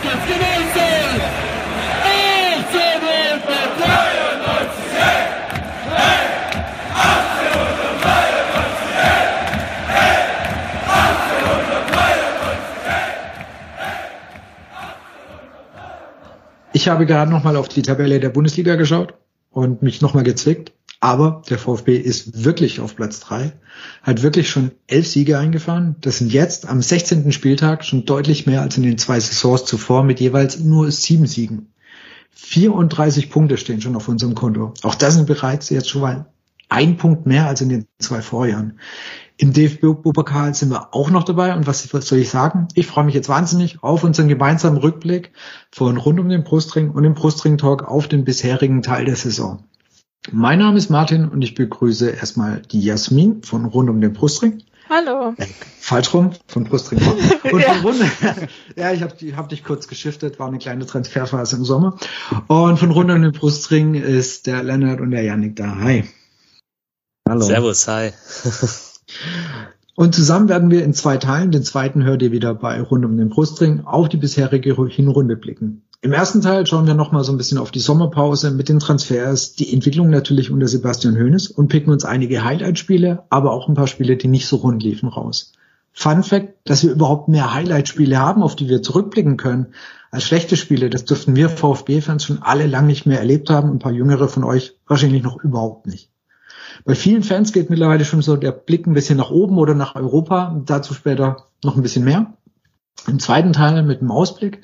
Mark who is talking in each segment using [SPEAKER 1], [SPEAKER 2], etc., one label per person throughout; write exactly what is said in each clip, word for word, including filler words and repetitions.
[SPEAKER 1] Ich habe gerade nochmal auf die Tabelle der Bundesliga geschaut und mich nochmal gezwickt. Aber der VfB ist wirklich auf Platz drei, hat wirklich schon elf Siege eingefahren. Das sind jetzt am sechzehnten Spieltag schon deutlich mehr als in den zwei Saisons zuvor mit jeweils nur sieben Siegen. vierunddreißig Punkte stehen schon auf unserem Konto. Auch das sind bereits jetzt schon mal ein Punkt mehr als in den zwei Vorjahren. Im D F B-Pokal sind wir auch noch dabei. Und was, was soll ich sagen? Ich freue mich jetzt wahnsinnig auf unseren gemeinsamen Rückblick von rund um den Brustring und dem Brustring-Talk auf den bisherigen Teil der Saison. Mein Name ist Martin und ich begrüße erstmal die Jasmin von rund um den Brustring.
[SPEAKER 2] Hallo.
[SPEAKER 1] Äh, falsch rum, von Brustring. Und ja. von rund, ja, ich habe hab dich kurz geschiftet, war eine kleine Transferphase im Sommer. Und von rund um den Brustring ist der Lennart und der Yannick da. Hi.
[SPEAKER 3] Hallo. Servus, hi.
[SPEAKER 1] Und zusammen werden wir in zwei Teilen, den zweiten hört ihr wieder bei rund um den Brustring, auf die bisherige Hinrunde blicken. Im ersten Teil schauen wir nochmal so ein bisschen auf die Sommerpause mit den Transfers, die Entwicklung natürlich unter Sebastian Hoeneß und picken uns einige Highlight-Spiele, aber auch ein paar Spiele, die nicht so rund liefen, raus. Fun Fact, dass wir überhaupt mehr Highlight-Spiele haben, auf die wir zurückblicken können, als schlechte Spiele, das dürften wir VfB-Fans schon alle lang nicht mehr erlebt haben und ein paar Jüngere von euch wahrscheinlich noch überhaupt nicht. Bei vielen Fans geht mittlerweile schon so der Blick ein bisschen nach oben oder nach Europa, dazu später noch ein bisschen mehr. Im zweiten Teil mit dem Ausblick.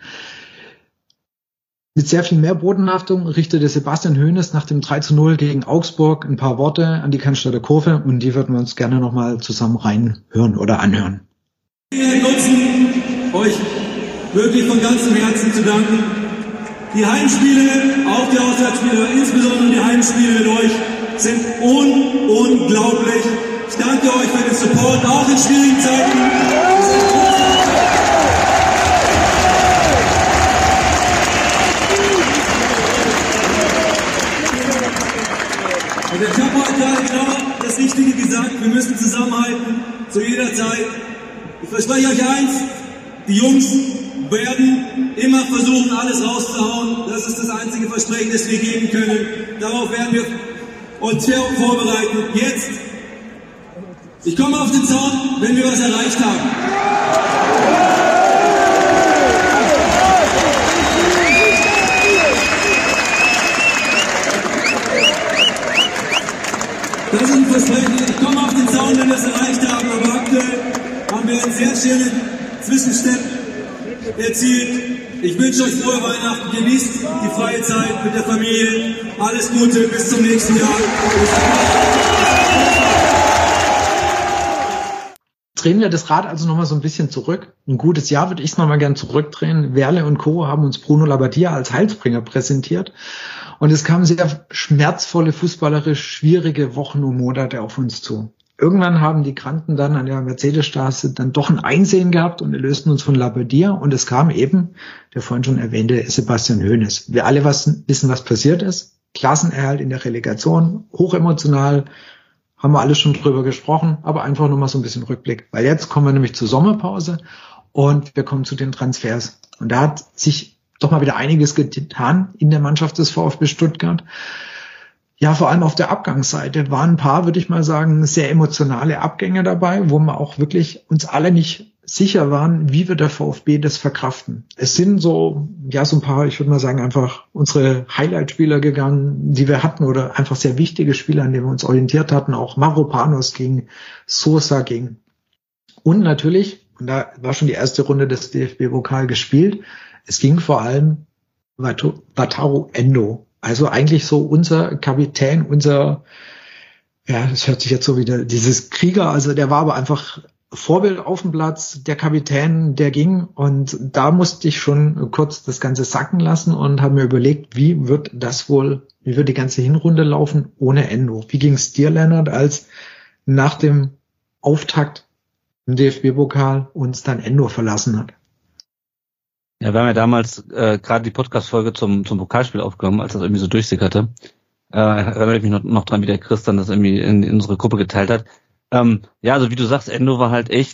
[SPEAKER 1] Mit sehr viel mehr Bodenhaftung richtete Sebastian Hoeneß nach dem drei zu null gegen Augsburg ein paar Worte an die Cannstatter Kurve und die würden wir uns gerne nochmal zusammen reinhören oder anhören.
[SPEAKER 4] Wir nutzen, euch wirklich von ganzem Herzen zu danken. Die Heimspiele, auch die Auswärtsspiele, insbesondere die Heimspiele mit euch, sind un- unglaublich. Ich danke euch für den Support, auch in schwierigen Zeiten. Und ich habe heute gerade genau das Richtige gesagt, wir müssen zusammenhalten, zu jeder Zeit. Ich verspreche euch eins, die Jungs werden immer versuchen, alles rauszuhauen. Das ist das einzige Versprechen, das wir geben können. Darauf werden wir uns vorbereiten. Jetzt, ich komme auf den Zaun, wenn wir was erreicht haben. Das ist ein Versprechen. Ich komme auf den Zaun, wenn wir es erreicht haben. Aber aktuell haben wir einen sehr schönen Zwischenstep erzielt. Ich wünsche euch frohe Weihnachten. Genießt die freie Zeit mit der Familie. Alles Gute, bis zum nächsten Jahr.
[SPEAKER 1] Drehen wir das Rad also nochmal so ein bisschen zurück. Ein gutes Jahr würde ich es nochmal gern zurückdrehen. Werle und Co. haben uns Bruno Labbadia als Heilsbringer präsentiert. Und es kamen sehr schmerzvolle, fußballerisch schwierige Wochen und Monate auf uns zu. Irgendwann haben die Kranken dann an der Mercedesstraße dann doch ein Einsehen gehabt und erlösten uns von Labbadia. Und es kam eben, der vorhin schon erwähnte, Sebastian Hoeneß. Wir alle was, wissen, was passiert ist. Klassenerhalt in der Relegation, hochemotional, haben wir alle schon drüber gesprochen, aber einfach nur mal so ein bisschen Rückblick. Weil jetzt kommen wir nämlich zur Sommerpause und wir kommen zu den Transfers. Und da hat sich doch mal wieder einiges getan in der Mannschaft des VfB Stuttgart. Ja, vor allem auf der Abgangsseite waren ein paar, würde ich mal sagen, sehr emotionale Abgänge dabei, wo wir auch wirklich uns alle nicht sicher waren, wie wir der VfB das verkraften. Es sind so, ja, so ein paar, ich würde mal sagen, einfach unsere Highlight-Spieler gegangen, die wir hatten oder einfach sehr wichtige Spieler, an denen wir uns orientiert hatten. Auch Mavropanos ging, Sosa ging. Und natürlich, und da war schon die erste Runde des D F B-Pokal gespielt, es ging vor allem Wataru Endo. Also eigentlich so unser Kapitän, unser, ja, das hört sich jetzt so wieder, dieses Krieger, also der war aber einfach Vorbild auf dem Platz, der Kapitän, der ging und da musste ich schon kurz das Ganze sacken lassen und habe mir überlegt, wie wird das wohl, wie wird die ganze Hinrunde laufen ohne Endo? Wie ging es dir, Lennart, als nach dem Auftakt im D F B-Pokal uns dann Endo verlassen hat?
[SPEAKER 3] Ja, wir haben ja damals äh, gerade die Podcast-Folge zum zum Pokalspiel aufgenommen, als das irgendwie so durchsickerte. Äh, erinnere ich mich noch, noch dran, wie der Chris dann das irgendwie in, in unsere Gruppe geteilt hat. Ähm, ja, also wie du sagst, Endo war halt echt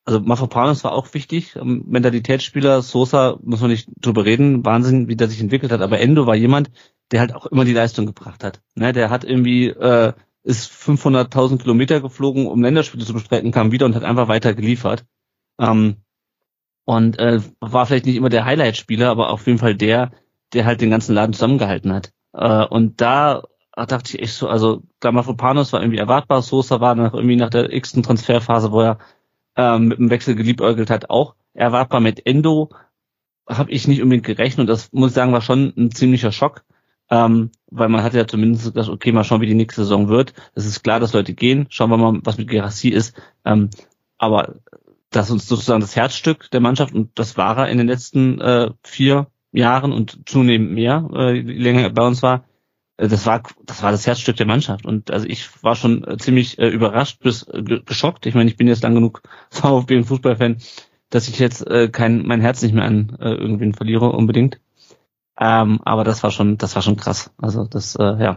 [SPEAKER 3] also Mavropanos war auch wichtig, Mentalitätsspieler, Sosa, muss man nicht drüber reden, Wahnsinn, wie der sich entwickelt hat, aber Endo war jemand, der halt auch immer die Leistung gebracht hat. Ne, der hat irgendwie, äh, ist fünfhunderttausend Kilometer geflogen, um Länderspiele zu bestreiten, kam wieder und hat einfach weiter geliefert. Ähm, und äh, war vielleicht nicht immer der Highlight-Spieler, aber auf jeden Fall der, der halt den ganzen Laden zusammengehalten hat. Äh, und da dachte ich echt so, also Mavropanos war irgendwie erwartbar, Sosa war nach, irgendwie nach der x-ten Transferphase, wo er ähm, mit dem Wechsel geliebäugelt hat, auch erwartbar. Mit Endo habe ich nicht unbedingt gerechnet und das, muss ich sagen, war schon ein ziemlicher Schock, ähm, weil man hatte ja zumindest gedacht, okay, mal schauen, wie die nächste Saison wird. Es ist klar, dass Leute gehen, schauen wir mal, was mit Guirassy ist, ähm, aber das ist uns sozusagen das Herzstück der Mannschaft und das war er in den letzten äh, vier Jahren und zunehmend mehr, äh, je länger er bei uns war. Das war das war das Herzstück der Mannschaft und also ich war schon äh, ziemlich äh, überrascht bis äh, geschockt. Ich meine, ich bin jetzt lang genug VfB und Fußballfan, dass ich jetzt äh, kein mein Herz nicht mehr an äh, irgendwen verliere unbedingt. Ähm, aber das war schon das war schon krass. Also das äh, ja.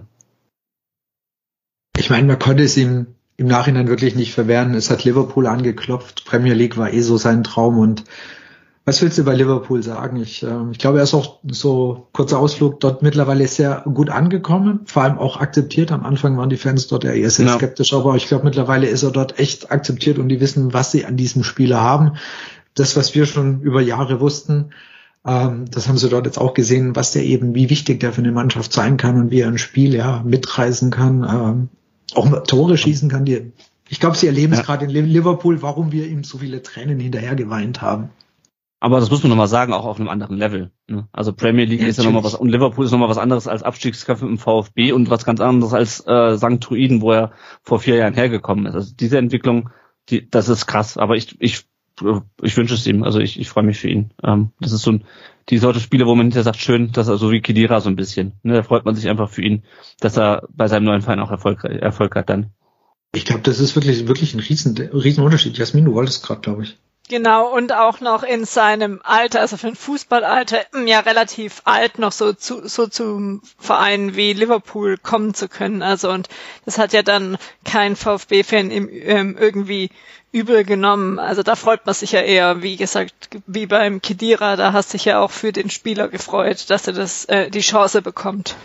[SPEAKER 1] Ich meine, man konnte es ihm im Nachhinein wirklich nicht verwehren. Es hat Liverpool angeklopft. Premier League war eh so sein Traum und was willst du bei Liverpool sagen? Ich, äh, ich glaube, er ist auch so, kurzer Ausflug, dort mittlerweile sehr gut angekommen, vor allem auch akzeptiert. Am Anfang waren die Fans dort eher sehr genau. skeptisch, aber ich glaube, mittlerweile ist er dort echt akzeptiert und die wissen, was sie an diesem Spieler haben. Das, was wir schon über Jahre wussten, ähm, das haben sie dort jetzt auch gesehen, was der eben, wie wichtig der für eine Mannschaft sein kann und wie er ein Spiel ja mitreißen kann, ähm, auch Tore schießen kann. Die, ich glaube, sie erleben ja. es gerade in Liverpool, warum wir ihm so viele Tränen hinterher geweint haben.
[SPEAKER 3] Aber das muss man nochmal sagen, auch auf einem anderen Level. Ne? Also Premier League ja, ist ja nochmal was, und Liverpool ist nochmal was anderes als Abstiegskampf im VfB und was ganz anderes als äh, Sankt Truiden, wo er vor vier Jahren hergekommen ist. Also diese Entwicklung, die, das ist krass. Aber ich, ich, ich wünsche es ihm. Also ich, ich freue mich für ihn. Ähm, das ist so ein, die Sorte Spiele, wo man hinterher sagt, schön, dass er so wie Khedira so ein bisschen. Ne? Da freut man sich einfach für ihn, dass er bei seinem neuen Verein auch Erfolg, Erfolg hat dann.
[SPEAKER 1] Ich glaube, das ist wirklich, wirklich ein riesen, riesen Unterschied. Jasmin, du wolltest gerade, glaube ich.
[SPEAKER 2] Genau, und auch noch in seinem Alter, also für ein Fußballalter, ja relativ alt, noch so zu so zum Verein wie Liverpool kommen zu können. Also und das hat ja dann kein VfB-Fan im, ähm, irgendwie übel genommen. Also da freut man sich ja eher, wie gesagt, wie beim Khedira, da hast du dich ja auch für den Spieler gefreut, dass er das äh, die Chance bekommt.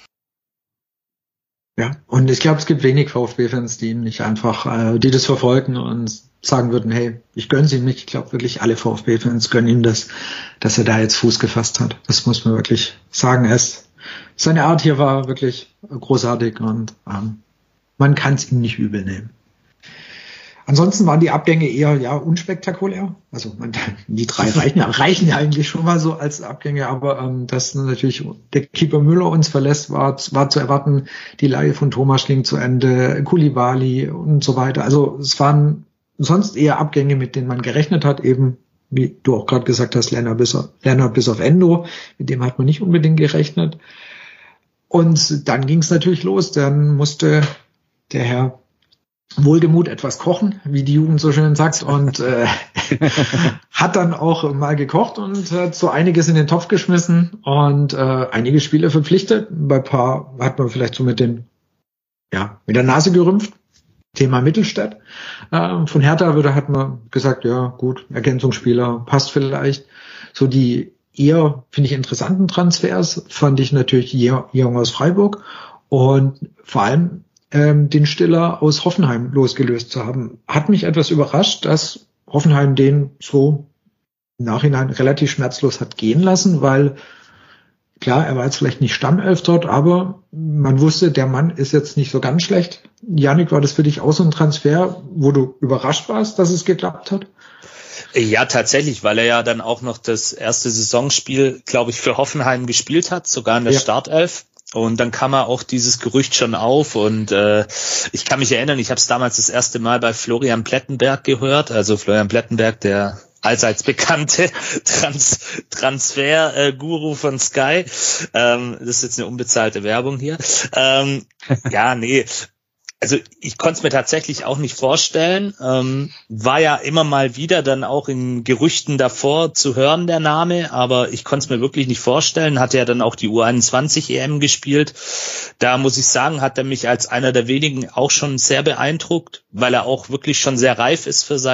[SPEAKER 1] Ja, und ich glaube, es gibt wenig VfB-Fans, die ihn nicht einfach, äh, die das verfolgen und sagen würden, hey, ich gönn's ihm nicht. Ich glaube wirklich, alle VfB-Fans gönnen ihm das, dass er da jetzt Fuß gefasst hat. Das muss man wirklich sagen. Es, seine Art hier war wirklich großartig und ähm, man kann es ihm nicht übel nehmen. Ansonsten waren die Abgänge eher ja unspektakulär. Also man, die drei reichen ja, reichen ja eigentlich schon mal so als Abgänge, aber ähm, dass natürlich der Keeper Müller uns verlässt, war, war zu erwarten. Die Leihe von Thomas ging zu Ende, Koulibaly und so weiter. Also es waren sonst eher Abgänge, mit denen man gerechnet hat, eben wie du auch gerade gesagt hast, Lennart bis auf, Lennart bis auf Endo, mit dem hat man nicht unbedingt gerechnet. Und dann ging es natürlich los. Dann musste der Herr Wohlgemuth etwas kochen, wie die Jugend so schön sagt, und äh, hat dann auch mal gekocht und hat so einiges in den Topf geschmissen und äh, einige Spieler verpflichtet. Bei ein paar hat man vielleicht so mit den, ja, mit der Nase gerümpft. Thema Mittelstädt. Äh, von Hertha würde hat man gesagt, ja gut, Ergänzungsspieler passt vielleicht. So die eher, finde ich, interessanten Transfers fand ich natürlich Jung aus Freiburg und vor allem ähm, den Stiller aus Hoffenheim losgelöst zu haben. Hat mich etwas überrascht, dass Hoffenheim den so im Nachhinein relativ schmerzlos hat gehen lassen, weil klar, er war jetzt vielleicht nicht Stammelf dort, aber man wusste, der Mann ist jetzt nicht so ganz schlecht. Yannick, war das für dich auch so ein Transfer, wo du überrascht warst, dass es geklappt hat?
[SPEAKER 5] Ja, tatsächlich, weil er ja dann auch noch das erste Saisonspiel, glaube ich, für Hoffenheim gespielt hat, sogar in der ja. Startelf. Und dann kam er auch dieses Gerücht schon auf und äh, ich kann mich erinnern, ich habe es damals das erste Mal bei Florian Plettenberg gehört, also Florian Plettenberg, der allseits bekannte Trans- Transfer-Guru äh, von Sky. Ähm, das ist jetzt eine unbezahlte Werbung hier. Ähm, ja, nee. Also ich konnte es mir tatsächlich auch nicht vorstellen. Ähm, war ja immer mal wieder dann auch in Gerüchten davor zu hören, der Name, aber ich konnte es mir wirklich nicht vorstellen. Hatte ja dann auch die U einundzwanzig E M gespielt. Da muss ich sagen, hat er mich als einer der wenigen auch schon sehr beeindruckt, weil er auch wirklich schon sehr reif ist für sein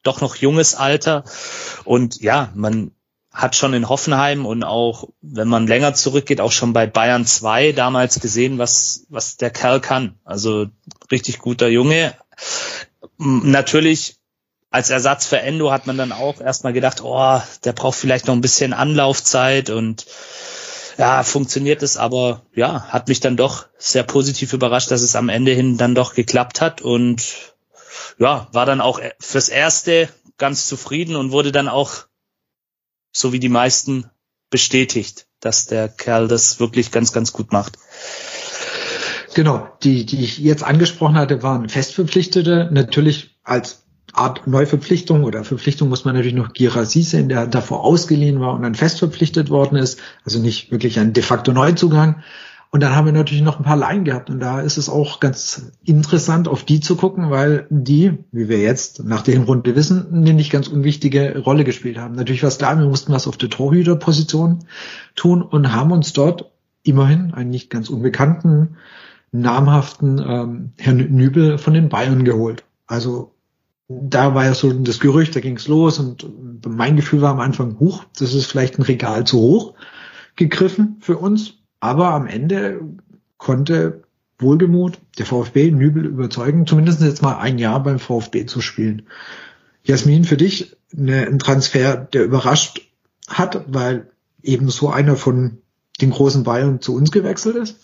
[SPEAKER 5] doch noch junges Alter. Und ja, man hat schon in Hoffenheim und auch, wenn man länger zurückgeht, auch schon bei Bayern zwei damals gesehen, was was der Kerl kann. Also richtig guter Junge. Natürlich als Ersatz für Endo hat man dann auch erstmal gedacht, oh, der braucht vielleicht noch ein bisschen Anlaufzeit und ja, funktioniert es, aber ja, hat mich dann doch sehr positiv überrascht, dass es am Ende hin dann doch geklappt hat und ja, war dann auch fürs Erste ganz zufrieden und wurde dann auch, so wie die meisten, bestätigt, dass der Kerl das wirklich ganz, ganz gut macht.
[SPEAKER 1] Genau, die, die ich jetzt angesprochen hatte, waren Festverpflichtete, natürlich als Art Neuverpflichtung oder Verpflichtung muss man natürlich noch Guirassy sehen, der davor ausgeliehen war und dann fest verpflichtet worden ist, also nicht wirklich ein de facto Neuzugang. Und dann haben wir natürlich noch ein paar Laien gehabt und da ist es auch ganz interessant, auf die zu gucken, weil die, wie wir jetzt nach der Hinrunde wissen, eine nicht ganz unwichtige Rolle gespielt haben. Natürlich war es klar, wir mussten was auf der Torhüterposition tun und haben uns dort immerhin einen nicht ganz unbekannten, namhaften ähm, Herrn Nübel von den Bayern geholt. Also da war ja so das Gerücht, da ging's los und mein Gefühl war am Anfang, huch, das ist vielleicht ein Regal zu hoch gegriffen für uns. Aber am Ende konnte wohlgemut der VfB Nübel überzeugen, zumindest jetzt mal ein Jahr beim VfB zu spielen. Jasmin, für dich eine, ein Transfer, der überrascht hat, weil eben so einer von den großen Bayern zu uns gewechselt ist?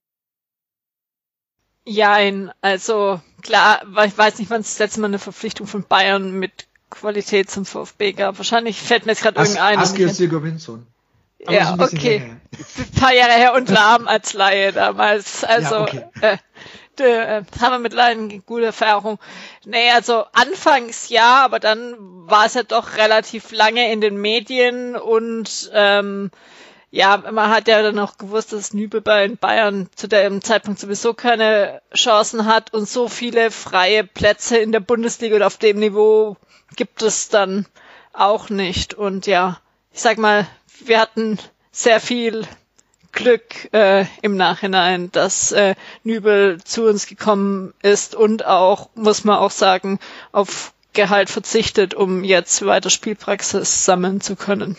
[SPEAKER 2] Jein, also klar, ich weiß nicht, wann es das letzte Mal eine Verpflichtung von Bayern mit Qualität zum VfB gab. Wahrscheinlich fällt mir jetzt gerade irgendein.
[SPEAKER 1] Askia Sigurvinsson.
[SPEAKER 2] Ja, okay. Ein paar Jahre her und Lahm als Laie damals. Also, ja, okay. äh, äh, haben wir mit Laien eine gute Erfahrung. Nee, also anfangs ja, aber dann war es ja doch relativ lange in den Medien und ähm, ja, man hat ja dann auch gewusst, dass Nübel bei Bayern zu dem Zeitpunkt sowieso keine Chancen hat und so viele freie Plätze in der Bundesliga oder auf dem Niveau gibt es dann auch nicht. Und ja, ich sag mal, wir hatten sehr viel Glück äh, im Nachhinein, dass äh, Nübel zu uns gekommen ist und auch, muss man auch sagen, auf Gehalt verzichtet, um jetzt weiter Spielpraxis sammeln zu können.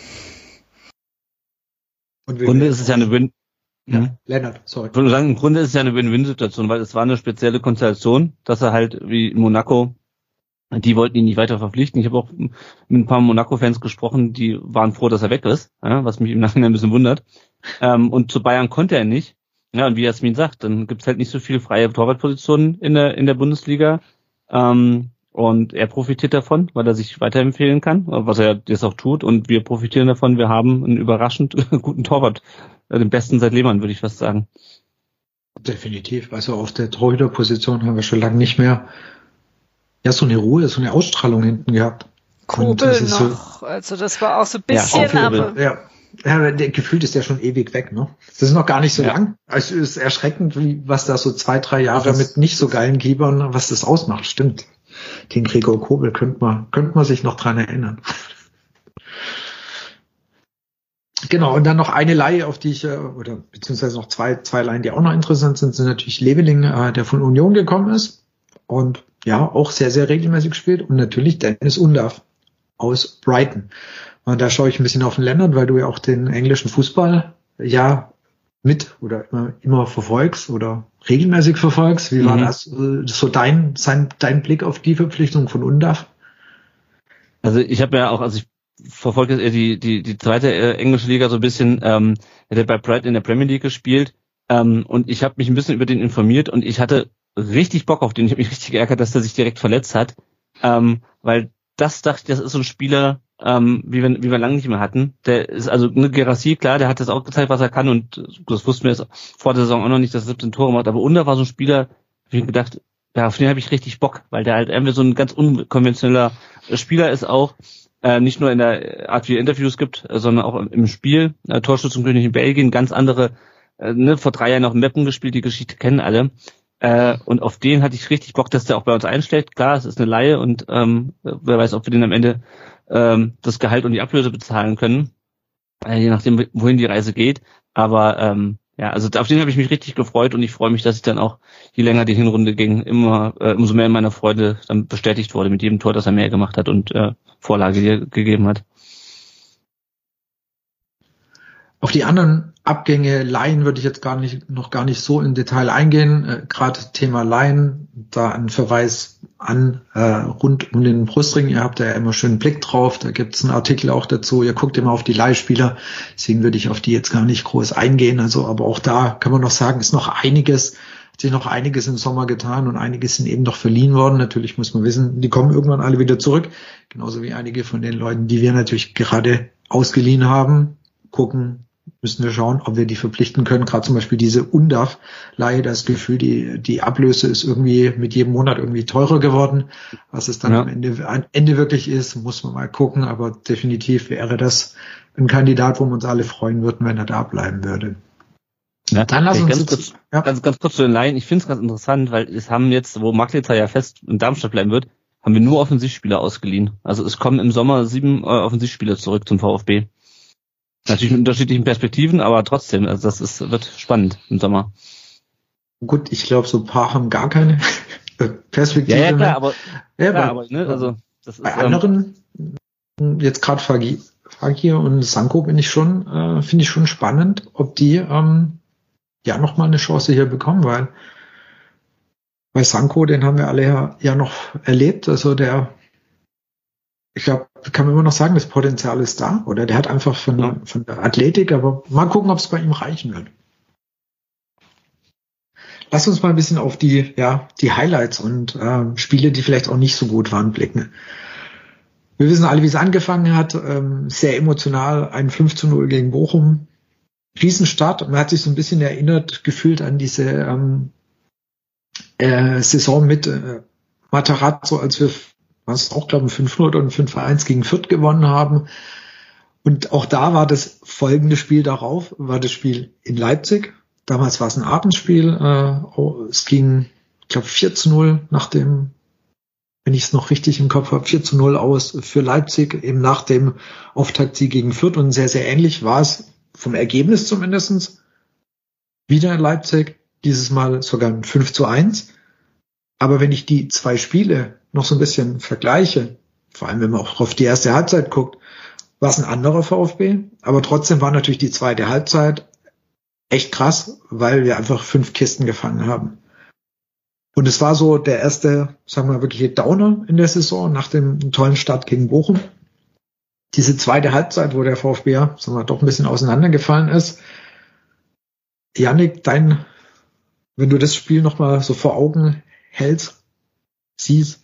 [SPEAKER 3] Und Im Grunde ist es ja eine Win.
[SPEAKER 1] Ja, mhm. Lennart, sorry.
[SPEAKER 3] Ich würde sagen, im Grunde ist es ja eine Win-Win-Situation, weil es war eine spezielle Konstellation, dass er halt wie in Monaco, die wollten ihn nicht weiter verpflichten. Ich habe auch mit ein paar Monaco-Fans gesprochen, die waren froh, dass er weg ist, ja, was mich im Nachhinein ein bisschen wundert. Ähm, und zu Bayern konnte er nicht. Ja, und wie Jasmin sagt, dann gibt's halt nicht so viele freie Torwartpositionen in der in der Bundesliga. Ähm, und er profitiert davon, weil er sich weiterempfehlen kann, was er jetzt auch tut. Und wir profitieren davon, wir haben einen überraschend guten Torwart, den besten seit Lehmann, würde ich fast sagen.
[SPEAKER 1] Definitiv. Also auf der Torhüterposition haben wir schon lange nicht mehr ja so eine Ruhe, so eine Ausstrahlung hinten gehabt.
[SPEAKER 2] Kobel noch, so, also das war auch so ein bisschen,
[SPEAKER 1] ja,
[SPEAKER 2] aber...
[SPEAKER 1] Ja. Ja, der gefühlt ist ja schon ewig weg, ne? Das ist noch gar nicht so ja. lang. Also es ist erschreckend, wie, was da so zwei, drei Jahre das mit nicht so geilen Keepern, was das ausmacht, stimmt. Den Gregor Kobel könnte man, könnte man sich noch dran erinnern. Genau, und dann noch eine Leihe, auf die ich, oder beziehungsweise noch zwei, zwei Leihen, die auch noch interessant sind, sind natürlich Leveling, der von Union gekommen ist und ja, auch sehr, sehr regelmäßig spielt und natürlich Dennis Undav aus Brighton. Und da schaue ich ein bisschen auf den Lennart, weil du ja auch den englischen Fußball ja mit oder immer, immer verfolgst oder regelmäßig verfolgst. Wie mhm. war das so dein, sein, dein Blick auf die Verpflichtung von Undav?
[SPEAKER 3] Also ich habe ja auch, also ich verfolge jetzt die die die zweite äh, englische Liga so ein bisschen. Ähm, er hat bei Brighton in der Premier League gespielt ähm, und ich habe mich ein bisschen über den informiert und ich hatte richtig Bock auf den. Ich habe mich richtig geärgert, dass er sich direkt verletzt hat, ähm, weil das dachte ich, das ist so ein Spieler, ähm, wie wir wie wir lange nicht mehr hatten. Der ist also eine Guirassy, klar, der hat das auch gezeigt, was er kann und das wussten wir jetzt vor der Saison auch noch nicht, dass er siebzehn Tore macht. Aber Undav war so ein Spieler, wie ich gedacht, ja, auf den habe ich richtig Bock, weil der halt irgendwie so ein ganz unkonventioneller Spieler ist auch. Äh, nicht nur in der Art, wie er Interviews gibt, äh, sondern auch im Spiel. Äh, Torschützenkönig in Belgien, ganz andere, äh, ne, vor drei Jahren noch in Meppen gespielt, die Geschichte kennen alle. Äh, und auf den hatte ich richtig Bock, dass der auch bei uns einschlägt. Klar, es ist eine Leihe und ähm, wer weiß, ob wir den am Ende ähm, das Gehalt und die Ablöse bezahlen können, äh, je nachdem, wohin die Reise geht. Aber ähm, ja, also auf den habe ich mich richtig gefreut und ich freue mich, dass ich dann auch, je länger die Hinrunde ging, immer äh, umso mehr in meiner Freude dann bestätigt wurde mit jedem Tor, das er mehr gemacht hat und äh, Vorlage ge- gegeben hat.
[SPEAKER 1] Auf die anderen Abgänge, Laien würde ich jetzt gar nicht, noch gar nicht so im Detail eingehen. Äh, Gerade Thema Laien, da ein Verweis an äh, rund um den Brustring. Ihr habt ja immer schön einen Blick drauf. Da gibt es einen Artikel auch dazu. Ihr guckt immer auf die Leihspieler. Deswegen würde ich auf die jetzt gar nicht groß eingehen. Also, aber auch da kann man noch sagen, ist noch einiges, hat sich noch einiges im Sommer getan und einiges sind eben noch verliehen worden. Natürlich muss man wissen, die kommen irgendwann alle wieder zurück. Genauso wie einige von den Leuten, die wir natürlich gerade ausgeliehen haben. Gucken, müssen wir schauen, ob wir die verpflichten können. Gerade zum Beispiel diese Undaf-Leihe, das Gefühl, die, die Ablöse ist irgendwie mit jedem Monat irgendwie teurer geworden. Was es dann ja. am Ende, am Ende wirklich ist, muss man mal gucken. Aber definitiv wäre das ein Kandidat, wo wir uns alle freuen würden, wenn er da bleiben würde.
[SPEAKER 3] Ja, dann lass uns ganz, kurz, ja. ganz, ganz kurz zu den Laien. Ich finde es ganz interessant, weil es haben jetzt, wo Maklitzer ja fest in Darmstadt bleiben wird, haben wir nur Offensivspieler ausgeliehen. Also es kommen im Sommer sieben äh, Offensivspieler zurück zum VfB. Natürlich mit unterschiedlichen Perspektiven, aber trotzdem, also das ist, wird spannend im Sommer.
[SPEAKER 1] Gut, ich glaube, so ein paar haben gar keine Perspektive.
[SPEAKER 3] Ja, ja klar, aber,
[SPEAKER 1] ja,
[SPEAKER 3] klar,
[SPEAKER 1] bei,
[SPEAKER 3] aber ne, also das ist,
[SPEAKER 1] bei anderen, ähm, jetzt gerade Fagir, Fagir und Sanko bin ich schon, äh, finde ich schon spannend, ob die ähm, ja noch mal eine Chance hier bekommen, weil bei Sanko, den haben wir alle ja, ja noch erlebt, also der ich glaube, kann man immer noch sagen, das Potenzial ist da. Oder der hat einfach von, ja. von der Athletik, aber mal gucken, ob es bei ihm reichen wird. Lass uns mal ein bisschen auf die, ja, die Highlights und äh, Spiele, die vielleicht auch nicht so gut waren, blicken. Wir wissen alle, wie es angefangen hat. Ähm, sehr emotional, ein fünf zu null gegen Bochum. Riesenstart. Man hat sich so ein bisschen erinnert, gefühlt an diese ähm, äh, Saison mit äh, Matarazzo, als wir was auch, glaube ich, ein fünf null oder ein fünf eins gegen Fürth gewonnen haben. Und auch da war das folgende Spiel darauf, war das Spiel in Leipzig. Damals war es ein Abendspiel. Äh, es ging, ich glaube, vier zu null nach dem, wenn ich es noch richtig im Kopf habe, vier zu null aus für Leipzig, eben nach dem Auftaktsieg gegen Fürth. Und sehr, sehr ähnlich war es vom Ergebnis zumindestens wieder in Leipzig. Dieses Mal sogar ein fünf zu eins. Aber wenn ich die zwei Spiele noch so ein bisschen vergleiche, vor allem wenn man auch auf die erste Halbzeit guckt, war es ein anderer VfB. Aber trotzdem war natürlich die zweite Halbzeit echt krass, weil wir einfach fünf Kisten gefangen haben. Und es war so der erste, sagen wir mal, wirkliche Downer in der Saison nach dem tollen Start gegen Bochum. Diese zweite Halbzeit, wo der VfB, ja, sagen wir, doch ein bisschen auseinandergefallen ist. Yannick, dein, wenn du das Spiel nochmal so vor Augen hältst, siehst.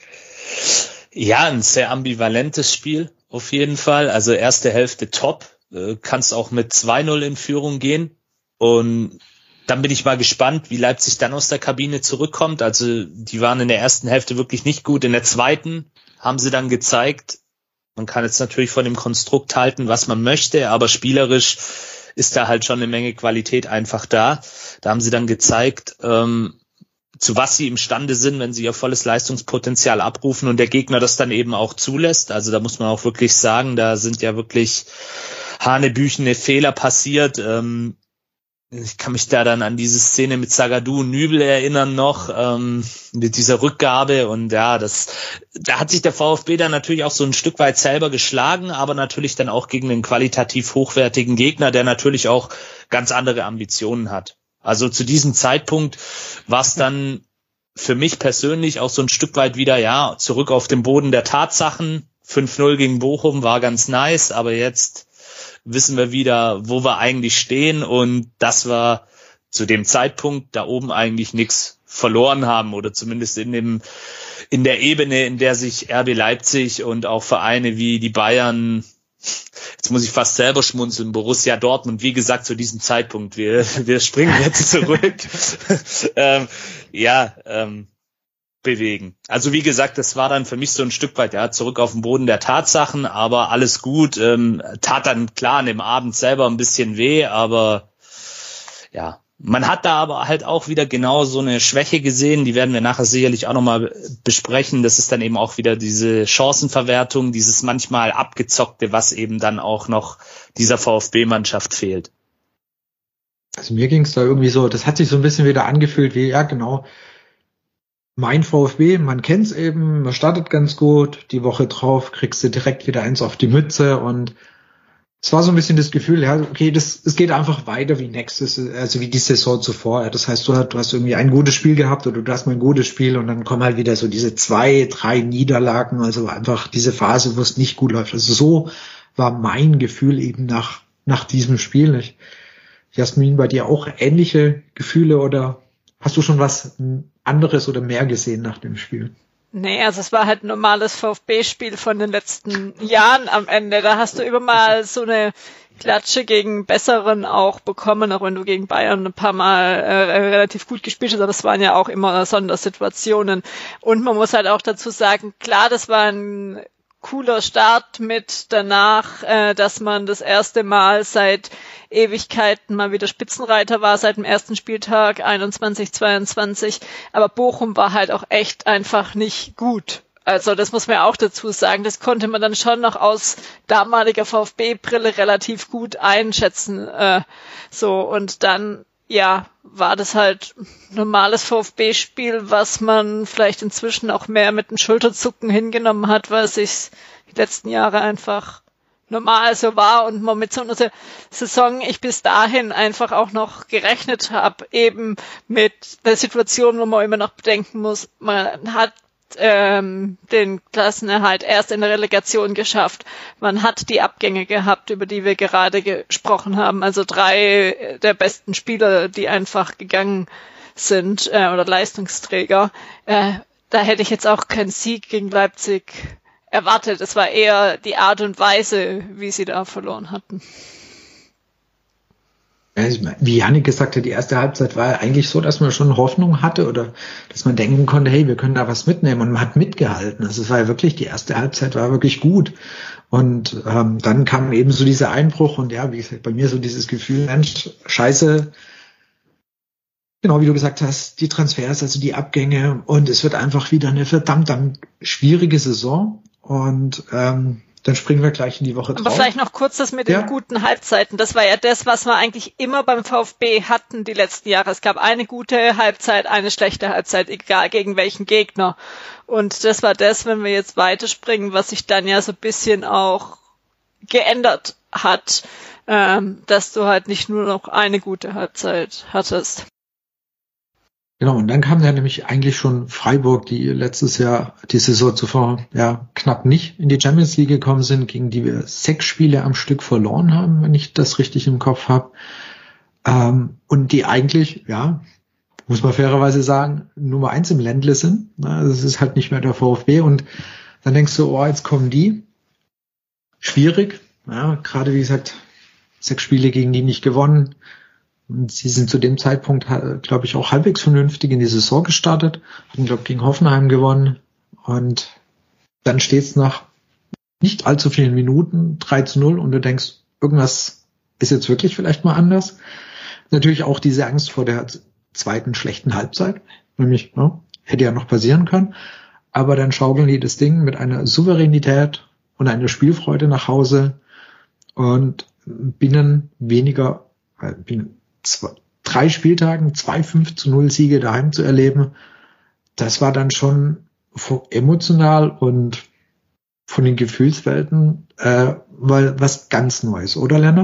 [SPEAKER 5] Ja, ein sehr ambivalentes Spiel, auf jeden Fall. Also erste Hälfte top, kannst auch mit zwei null in Führung gehen. Und dann bin ich mal gespannt, wie Leipzig dann aus der Kabine zurückkommt. Also die waren in der ersten Hälfte wirklich nicht gut. In der zweiten haben sie dann gezeigt, man kann jetzt natürlich von dem Konstrukt halten, was man möchte, aber spielerisch ist da halt schon eine Menge Qualität einfach da. Da haben sie dann gezeigt, ähm, zu was sie imstande sind, wenn sie ihr volles Leistungspotenzial abrufen und der Gegner das dann eben auch zulässt. Also da muss man auch wirklich sagen, da sind ja wirklich hanebüchene Fehler passiert. Ähm, ich kann mich da dann an diese Szene mit Zagadou und Nübel erinnern noch, ähm, mit dieser Rückgabe und ja, das, da hat sich der VfB dann natürlich auch so ein Stück weit selber geschlagen, aber natürlich dann auch gegen einen qualitativ hochwertigen Gegner, der natürlich auch ganz andere Ambitionen hat. Also zu diesem Zeitpunkt war es dann für mich persönlich auch so ein Stück weit wieder, ja, zurück auf den Boden der Tatsachen. fünf null gegen Bochum war ganz nice, aber jetzt wissen wir wieder, wo wir eigentlich stehen und dass wir zu dem Zeitpunkt da oben eigentlich nichts verloren haben oder zumindest in dem in der Ebene, in der sich R B Leipzig und auch Vereine wie die Bayern, jetzt muss ich fast selber schmunzeln, Borussia Dortmund, wie gesagt, zu diesem Zeitpunkt, wir wir springen jetzt zurück, ähm, ja, ähm, bewegen. Also wie gesagt, das war dann für mich so ein Stück weit, ja, zurück auf den Boden der Tatsachen, aber alles gut, ähm, tat dann klar an dem Abend selber ein bisschen weh, aber ja, man hat da aber halt auch wieder genau so eine Schwäche gesehen, die werden wir nachher sicherlich auch nochmal besprechen, das ist dann eben auch wieder diese Chancenverwertung, dieses manchmal abgezockte, was eben dann auch noch dieser VfB-Mannschaft fehlt.
[SPEAKER 1] Also mir ging es da irgendwie so, das hat sich so ein bisschen wieder angefühlt wie, ja genau, mein VfB, man kennt's eben, man startet ganz gut, die Woche drauf kriegst du direkt wieder eins auf die Mütze und es war so ein bisschen das Gefühl, ja, okay, das, es geht einfach weiter wie nächstes, also wie die Saison zuvor. Ja. Das heißt, du hast, du hast irgendwie ein gutes Spiel gehabt oder du hast mal ein gutes Spiel und dann kommen halt wieder so diese zwei, drei Niederlagen, also einfach diese Phase, wo es nicht gut läuft. Also so war mein Gefühl eben nach, nach diesem Spiel. Ich, Jasmin, bei dir auch ähnliche Gefühle oder hast du schon was anderes oder mehr gesehen nach dem Spiel?
[SPEAKER 2] Nee, also es war halt ein normales VfB-Spiel von den letzten Jahren am Ende. Da hast du immer mal so eine Klatsche gegen Besseren auch bekommen, auch wenn du gegen Bayern ein paar Mal äh, relativ gut gespielt hast, aber es waren ja auch immer Sondersituationen. Und man muss halt auch dazu sagen, klar, das war ein cooler Start mit danach, äh, dass man das erste Mal seit Ewigkeiten mal wieder Spitzenreiter war, seit dem ersten Spieltag einundzwanzig zweiundzwanzig, aber Bochum war halt auch echt einfach nicht gut. Also das muss man auch dazu sagen, das konnte man dann schon noch aus damaliger VfB-Brille relativ gut einschätzen. Äh, so und dann ja, war das halt normales VfB-Spiel, was man vielleicht inzwischen auch mehr mit dem Schulterzucken hingenommen hat, weil es sich die letzten Jahre einfach normal so war und man mit so einer Saison ich bis dahin einfach auch noch gerechnet habe, eben mit der Situation, wo man immer noch bedenken muss, man hat ähm, den Klassenerhalt erst in der Relegation geschafft. Man hat die Abgänge gehabt, über die wir gerade gesprochen haben. Also drei der besten Spieler, die einfach gegangen sind äh, oder Leistungsträger. Äh, da hätte ich jetzt auch keinen Sieg gegen Leipzig erwartet. Es war eher die Art und Weise, wie sie da verloren hatten.
[SPEAKER 1] Wie Jannik gesagt hat, die erste Halbzeit war eigentlich so, dass man schon Hoffnung hatte oder dass man denken konnte, hey, wir können da was mitnehmen und man hat mitgehalten. Also es war ja wirklich, die erste Halbzeit war wirklich gut. Und ähm, dann kam eben so dieser Einbruch und ja, wie gesagt, bei mir so dieses Gefühl, Mensch, scheiße, genau wie du gesagt hast, die Transfers, also die Abgänge und es wird einfach wieder eine verdammt dann schwierige Saison und ähm, dann springen wir gleich in die Woche drauf.
[SPEAKER 2] Aber vielleicht noch kurz das mit den ja. guten Halbzeiten. Das war ja das, was wir eigentlich immer beim VfB hatten die letzten Jahre. Es gab eine gute Halbzeit, eine schlechte Halbzeit, egal gegen welchen Gegner. Und das war das, wenn wir jetzt weiterspringen, was sich dann ja so ein bisschen auch geändert hat, ähm, dass du halt nicht nur noch eine gute Halbzeit hattest.
[SPEAKER 1] Genau, und dann kam ja nämlich eigentlich schon Freiburg, die letztes Jahr, die Saison zuvor, ja, knapp nicht in die Champions League gekommen sind, gegen die wir sechs Spiele am Stück verloren haben, wenn ich das richtig im Kopf habe. Ähm, und die eigentlich, ja, muss man fairerweise sagen, Nummer eins im Ländle sind. Das ist halt nicht mehr der VfB. Und dann denkst du, oh, jetzt kommen die. Schwierig. Ja, gerade wie gesagt, sechs Spiele gegen die nicht gewonnen. Und sie sind zu dem Zeitpunkt, glaube ich, auch halbwegs vernünftig in die Saison gestartet. Hatten, glaube ich, gegen Hoffenheim gewonnen. Und dann steht es nach nicht allzu vielen Minuten drei zu null und du denkst, irgendwas ist jetzt wirklich vielleicht mal anders. Natürlich auch diese Angst vor der zweiten schlechten Halbzeit. Nämlich, ja, hätte ja noch passieren können. Aber dann schaukeln die das Ding mit einer Souveränität und einer Spielfreude nach Hause. Und binnen weniger, äh, binnen Zwei, drei Spieltagen, zwei fünf zu null Siege daheim zu erleben, das war dann schon emotional und von den Gefühlswelten äh, weil was ganz Neues, oder Lennart?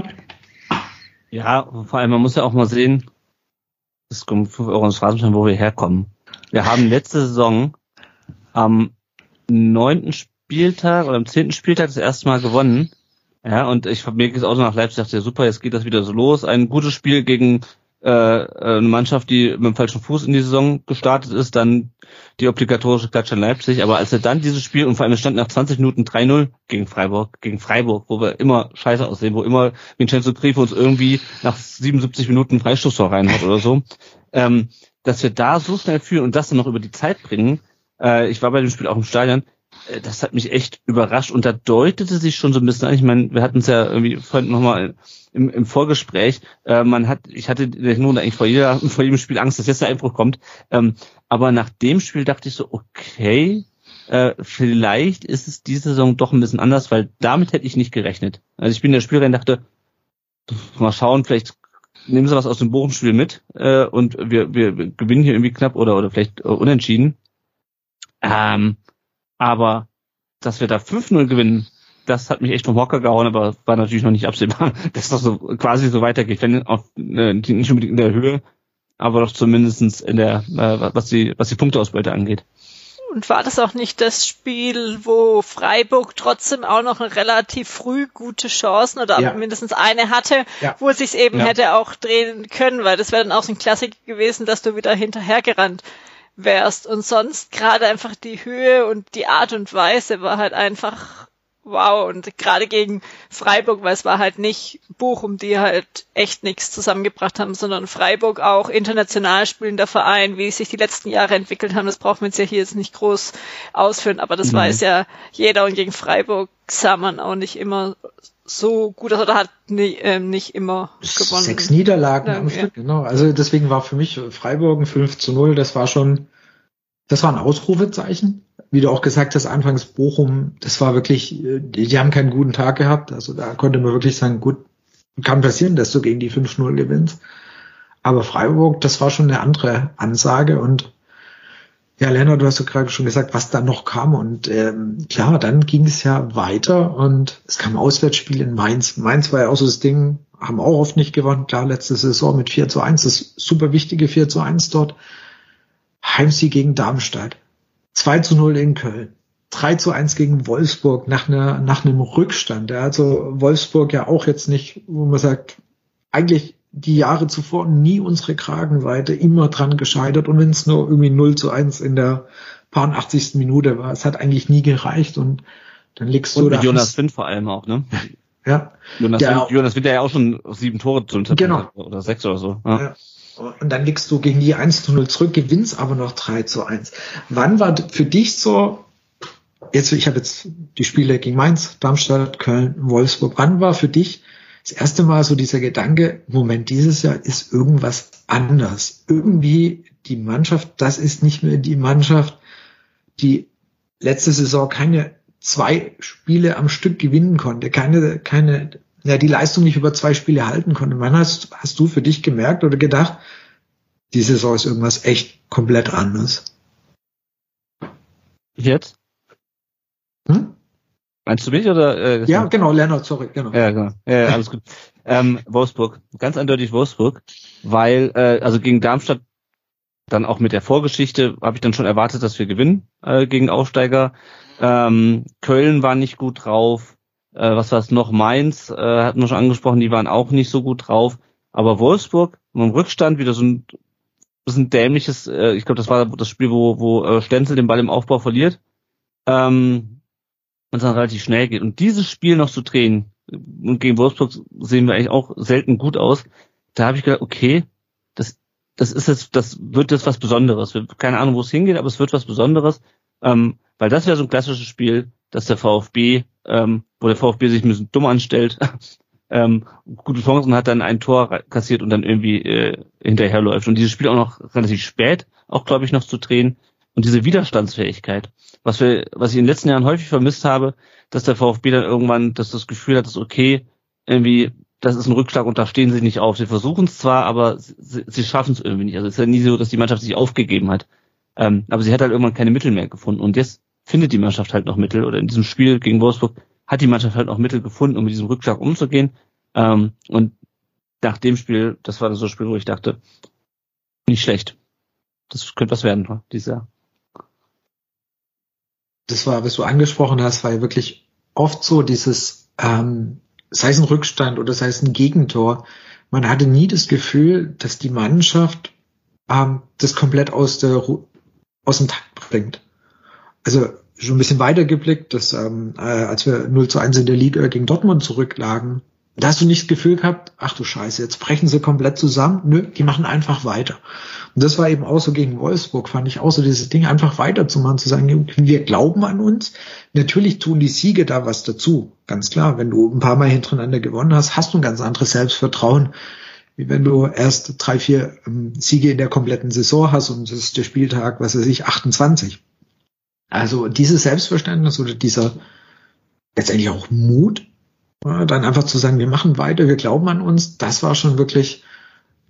[SPEAKER 3] Ja, vor allem, man muss ja auch mal sehen, das kommt fünf Euro ins Phrasenschwein, wo wir herkommen. Wir haben letzte Saison am neunten Spieltag oder am zehnten Spieltag das erste Mal gewonnen. Ja, und ich mir geht's auch so nach Leipzig, dachte, ja super, jetzt geht das wieder so los. Ein gutes Spiel gegen äh, eine Mannschaft, die mit dem falschen Fuß in die Saison gestartet ist, dann die obligatorische Klatsche in Leipzig. Aber als wir dann dieses Spiel, und vor allem es stand nach zwanzig Minuten drei null gegen Freiburg, gegen Freiburg, wo wir immer scheiße aussehen, wo immer Vincenzo Grifo uns irgendwie nach siebenundsiebzig Minuten einen Freistoßtor reinhaut oder so, ähm, dass wir da so schnell führen und das dann noch über die Zeit bringen. Äh, ich war bei dem Spiel auch im Stadion. Das hat mich echt überrascht und da deutete sich schon so ein bisschen an. Ich meine, wir hatten es ja irgendwie vorhin nochmal im, im Vorgespräch. Äh, man hat, ich hatte nur eigentlich vor, jeder, vor jedem Spiel Angst, dass jetzt der Einbruch kommt. Ähm, aber nach dem Spiel dachte ich so, okay, äh, vielleicht ist es diese Saison doch ein bisschen anders, weil damit hätte ich nicht gerechnet. Also ich bin in der Spielreihe und dachte, mal schauen, vielleicht nehmen sie was aus dem Bochum-Spiel mit äh, und wir, wir gewinnen hier irgendwie knapp oder oder vielleicht äh, unentschieden. Ähm, aber dass wir da fünf null gewinnen, das hat mich echt vom Hocker gehauen, aber war natürlich noch nicht absehbar, dass das so quasi so weitergeht, wenn auf äh, nicht unbedingt in der Höhe, aber doch zumindestens in der äh, was die was die Punkteausbeute angeht.
[SPEAKER 2] Und war das auch nicht das Spiel, wo Freiburg trotzdem auch noch eine relativ früh gute Chancen oder ja. mindestens eine hatte, ja. wo es sich eben ja. hätte auch drehen können, weil das wäre dann auch so ein Klassiker gewesen, dass du wieder hinterhergerannt wärst. Und sonst gerade einfach die Höhe und die Art und Weise war halt einfach wow. Und gerade gegen Freiburg, weil es war halt nicht Bochum, die halt echt nichts zusammengebracht haben, sondern Freiburg auch international spielender Verein, wie sich die letzten Jahre entwickelt haben. Das braucht man jetzt ja hier jetzt nicht groß ausführen, aber das mhm. weiß ja jeder. Und gegen Freiburg sah man auch nicht immer so gut aus oder hat nie, ähm, nicht immer gewonnen.
[SPEAKER 1] Sechs Niederlagen am Stück, genau. Also deswegen war für mich Freiburg ein fünf zu null, das war schon, das war ein Ausrufezeichen. Wie du auch gesagt hast, anfangs Bochum, das war wirklich, die, die haben keinen guten Tag gehabt. Also da konnte man wirklich sagen, gut, kann passieren, dass du gegen die fünf null gewinnst. Aber Freiburg, das war schon eine andere Ansage. Und ja, Lennart, du hast ja gerade schon gesagt, was da noch kam. Und ähm, klar, dann ging es ja weiter und es kam ein Auswärtsspiel in Mainz. Mainz war ja auch so das Ding, haben auch oft nicht gewonnen. Klar, letzte Saison mit vier zu eins, das super wichtige vier zu eins dort. Heimsieg gegen Darmstadt. zwei zu null in Köln, drei zu eins gegen Wolfsburg nach einer nach einem Rückstand. Ja, also Wolfsburg ja auch jetzt nicht, wo man sagt, eigentlich die Jahre zuvor nie unsere Kragenweite, immer dran gescheitert. Und wenn es nur irgendwie null zu eins in der achtzigsten Minute war, es hat eigentlich nie gereicht. Und dann liegst du
[SPEAKER 3] und
[SPEAKER 1] da.
[SPEAKER 3] Mit Jonas Wind vor allem auch, ne?
[SPEAKER 1] Ja.
[SPEAKER 3] Jonas
[SPEAKER 1] ja,
[SPEAKER 3] Wind, Jonas Wind, der ja auch schon sieben Tore zu uns hat.
[SPEAKER 1] Genau.
[SPEAKER 3] Oder sechs oder so. Ja.
[SPEAKER 1] Ja. Und dann liegst du gegen die eins zu null zurück, gewinnst aber noch drei zu eins. Wann war für dich so, jetzt, ich habe jetzt die Spiele gegen Mainz, Darmstadt, Köln, Wolfsburg, wann war für dich das erste Mal so dieser Gedanke, Moment, dieses Jahr ist irgendwas anders. Irgendwie die Mannschaft, das ist nicht mehr die Mannschaft, die letzte Saison keine zwei Spiele am Stück gewinnen konnte, keine, keine, ja, die Leistung nicht über zwei Spiele halten konnte. Wann hast, hast du für dich gemerkt oder gedacht, die Saison ist irgendwas echt komplett anders?
[SPEAKER 3] Jetzt? Hm? Meinst du mich oder? Äh,
[SPEAKER 1] ja, mal? Genau, Lennart, sorry, genau.
[SPEAKER 3] Ja, genau. Ja, alles gut. ähm, Wolfsburg, ganz eindeutig Wolfsburg, weil, äh, also gegen Darmstadt, dann auch mit der Vorgeschichte, habe ich dann schon erwartet, dass wir gewinnen äh, gegen Aufsteiger. Ähm, Köln war nicht gut drauf. Äh, was war es noch? Mainz, äh, hatten wir schon angesprochen, die waren auch nicht so gut drauf. Aber Wolfsburg, im Rückstand, wieder so ein bisschen dämliches, äh, ich glaube, das war das Spiel, wo, wo äh, Stenzel den Ball im Aufbau verliert. Ähm, und es dann relativ schnell geht. Und dieses Spiel noch zu drehen, und gegen Wolfsburg sehen wir eigentlich auch selten gut aus, da habe ich gedacht, okay, das das ist jetzt, das wird jetzt was Besonderes. Keine Ahnung, wo es hingeht, aber es wird was Besonderes. Ähm, weil das wäre so ein klassisches Spiel, dass der VfB, ähm, wo der VfB sich ein bisschen dumm anstellt, ähm, gute Chancen hat, dann ein Tor kassiert und dann irgendwie äh, hinterherläuft. Und dieses Spiel auch noch relativ spät, auch glaube ich, noch zu drehen. Und diese Widerstandsfähigkeit, was wir, was ich in den letzten Jahren häufig vermisst habe, dass der VfB dann irgendwann, dass das Gefühl hat, dass okay, irgendwie, das ist ein Rückschlag und da stehen sie nicht auf. Sie versuchen es zwar, aber sie, sie schaffen es irgendwie nicht. Also es ist ja nie so, dass die Mannschaft sich aufgegeben hat. Ähm, aber sie hat halt irgendwann keine Mittel mehr gefunden. Und jetzt findet die Mannschaft halt noch Mittel, oder in diesem Spiel gegen Wolfsburg hat die Mannschaft halt noch Mittel gefunden, um mit diesem Rückschlag umzugehen. Ähm, und nach dem Spiel, das war so ein Spiel, wo ich dachte, nicht schlecht. Das könnte was werden, dieses Jahr.
[SPEAKER 1] Das war, was du angesprochen hast, war ja wirklich oft so dieses, ähm, sei es ein Rückstand oder sei es ein Gegentor, man hatte nie das Gefühl, dass die Mannschaft ähm, das komplett aus der aus dem Takt bringt. Also schon ein bisschen weiter geblickt, dass ähm, äh, als wir null zu eins in der Liga gegen Dortmund zurücklagen, da hast du nicht das Gefühl gehabt, ach du Scheiße, jetzt brechen sie komplett zusammen. Nö, die machen einfach weiter. Und das war eben auch so gegen Wolfsburg, fand ich auch so dieses Ding, einfach weiterzumachen, zu sagen, wir glauben an uns. Natürlich tun die Siege da was dazu. Ganz klar, wenn du ein paar Mal hintereinander gewonnen hast, hast du ein ganz anderes Selbstvertrauen, wie wenn du erst drei, vier ähm, Siege in der kompletten Saison hast und das ist der Spieltag, was weiß ich, achtundzwanzig. Also dieses Selbstverständnis oder dieser letztendlich auch Mut, ja, dann einfach zu sagen, wir machen weiter, wir glauben an uns, das war schon wirklich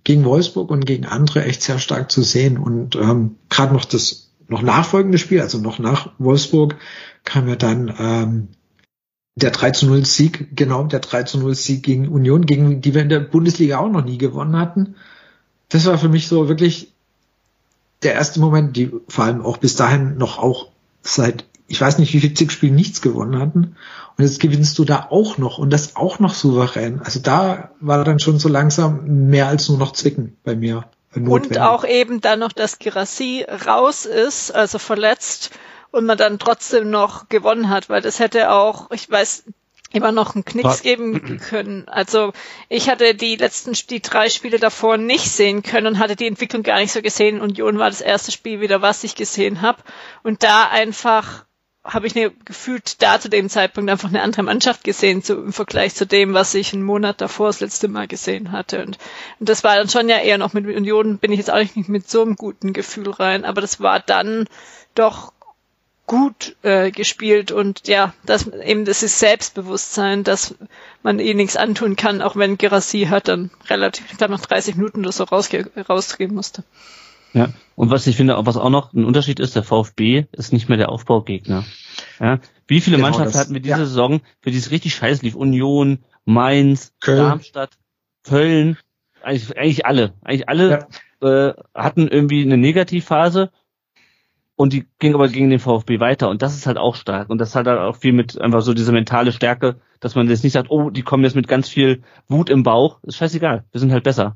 [SPEAKER 1] gegen Wolfsburg und gegen andere echt sehr stark zu sehen. Und ähm, gerade noch das noch nachfolgende Spiel, also noch nach Wolfsburg, kam ja dann ähm, der drei zu null Sieg, genau, der drei zu null Sieg gegen Union, gegen die wir in der Bundesliga auch noch nie gewonnen hatten. Das war für mich so wirklich der erste Moment, die vor allem auch bis dahin noch auch seit, ich weiß nicht, wie viel zig Spielen nichts gewonnen hatten. Und jetzt gewinnst du da auch noch und das auch noch souverän. Also da war dann schon so langsam mehr als nur noch Zwicken bei mir notwendig.
[SPEAKER 2] Und auch eben dann noch, dass Guirassy raus ist, also verletzt, und man dann trotzdem noch gewonnen hat, weil das hätte auch, ich weiß, immer noch einen Knicks geben können. Also ich hatte die letzten, die drei Spiele davor nicht sehen können und hatte die Entwicklung gar nicht so gesehen. Union war das erste Spiel wieder, was ich gesehen habe. Und da einfach habe ich eine, gefühlt da zu dem Zeitpunkt einfach eine andere Mannschaft gesehen zu, im Vergleich zu dem, was ich einen Monat davor das letzte Mal gesehen hatte. Und, und das war dann schon ja eher noch mit Union, bin ich jetzt auch nicht mit so einem guten Gefühl rein, aber das war dann doch gut äh, gespielt und ja, das eben das ist Selbstbewusstsein, dass man eh nichts antun kann, auch wenn Guirassy hat dann relativ, ich glaube nach dreißig Minuten oder so rausge- rausgehen musste.
[SPEAKER 3] Ja, und was ich finde, was auch noch ein Unterschied ist, der VfB ist nicht mehr der Aufbaugegner. Ja, wie viele genau, Mannschaften das, hatten wir diese ja. Saison, für die es richtig scheiße lief? Union, Mainz, Köln. Darmstadt, Köln, eigentlich, eigentlich alle, eigentlich alle ja. äh, hatten irgendwie eine Negativphase. Und die ging aber gegen den VfB weiter. Und das ist halt auch stark. Und das hat halt auch viel mit einfach so diese mentale Stärke, dass man jetzt nicht sagt, oh, die kommen jetzt mit ganz viel Wut im Bauch. Ist scheißegal. Wir sind halt besser.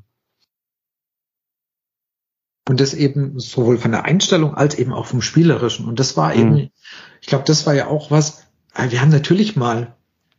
[SPEAKER 1] Und das eben sowohl von der Einstellung als eben auch vom Spielerischen. Und das war mhm. eben, ich glaube, das war ja auch was, wir haben natürlich mal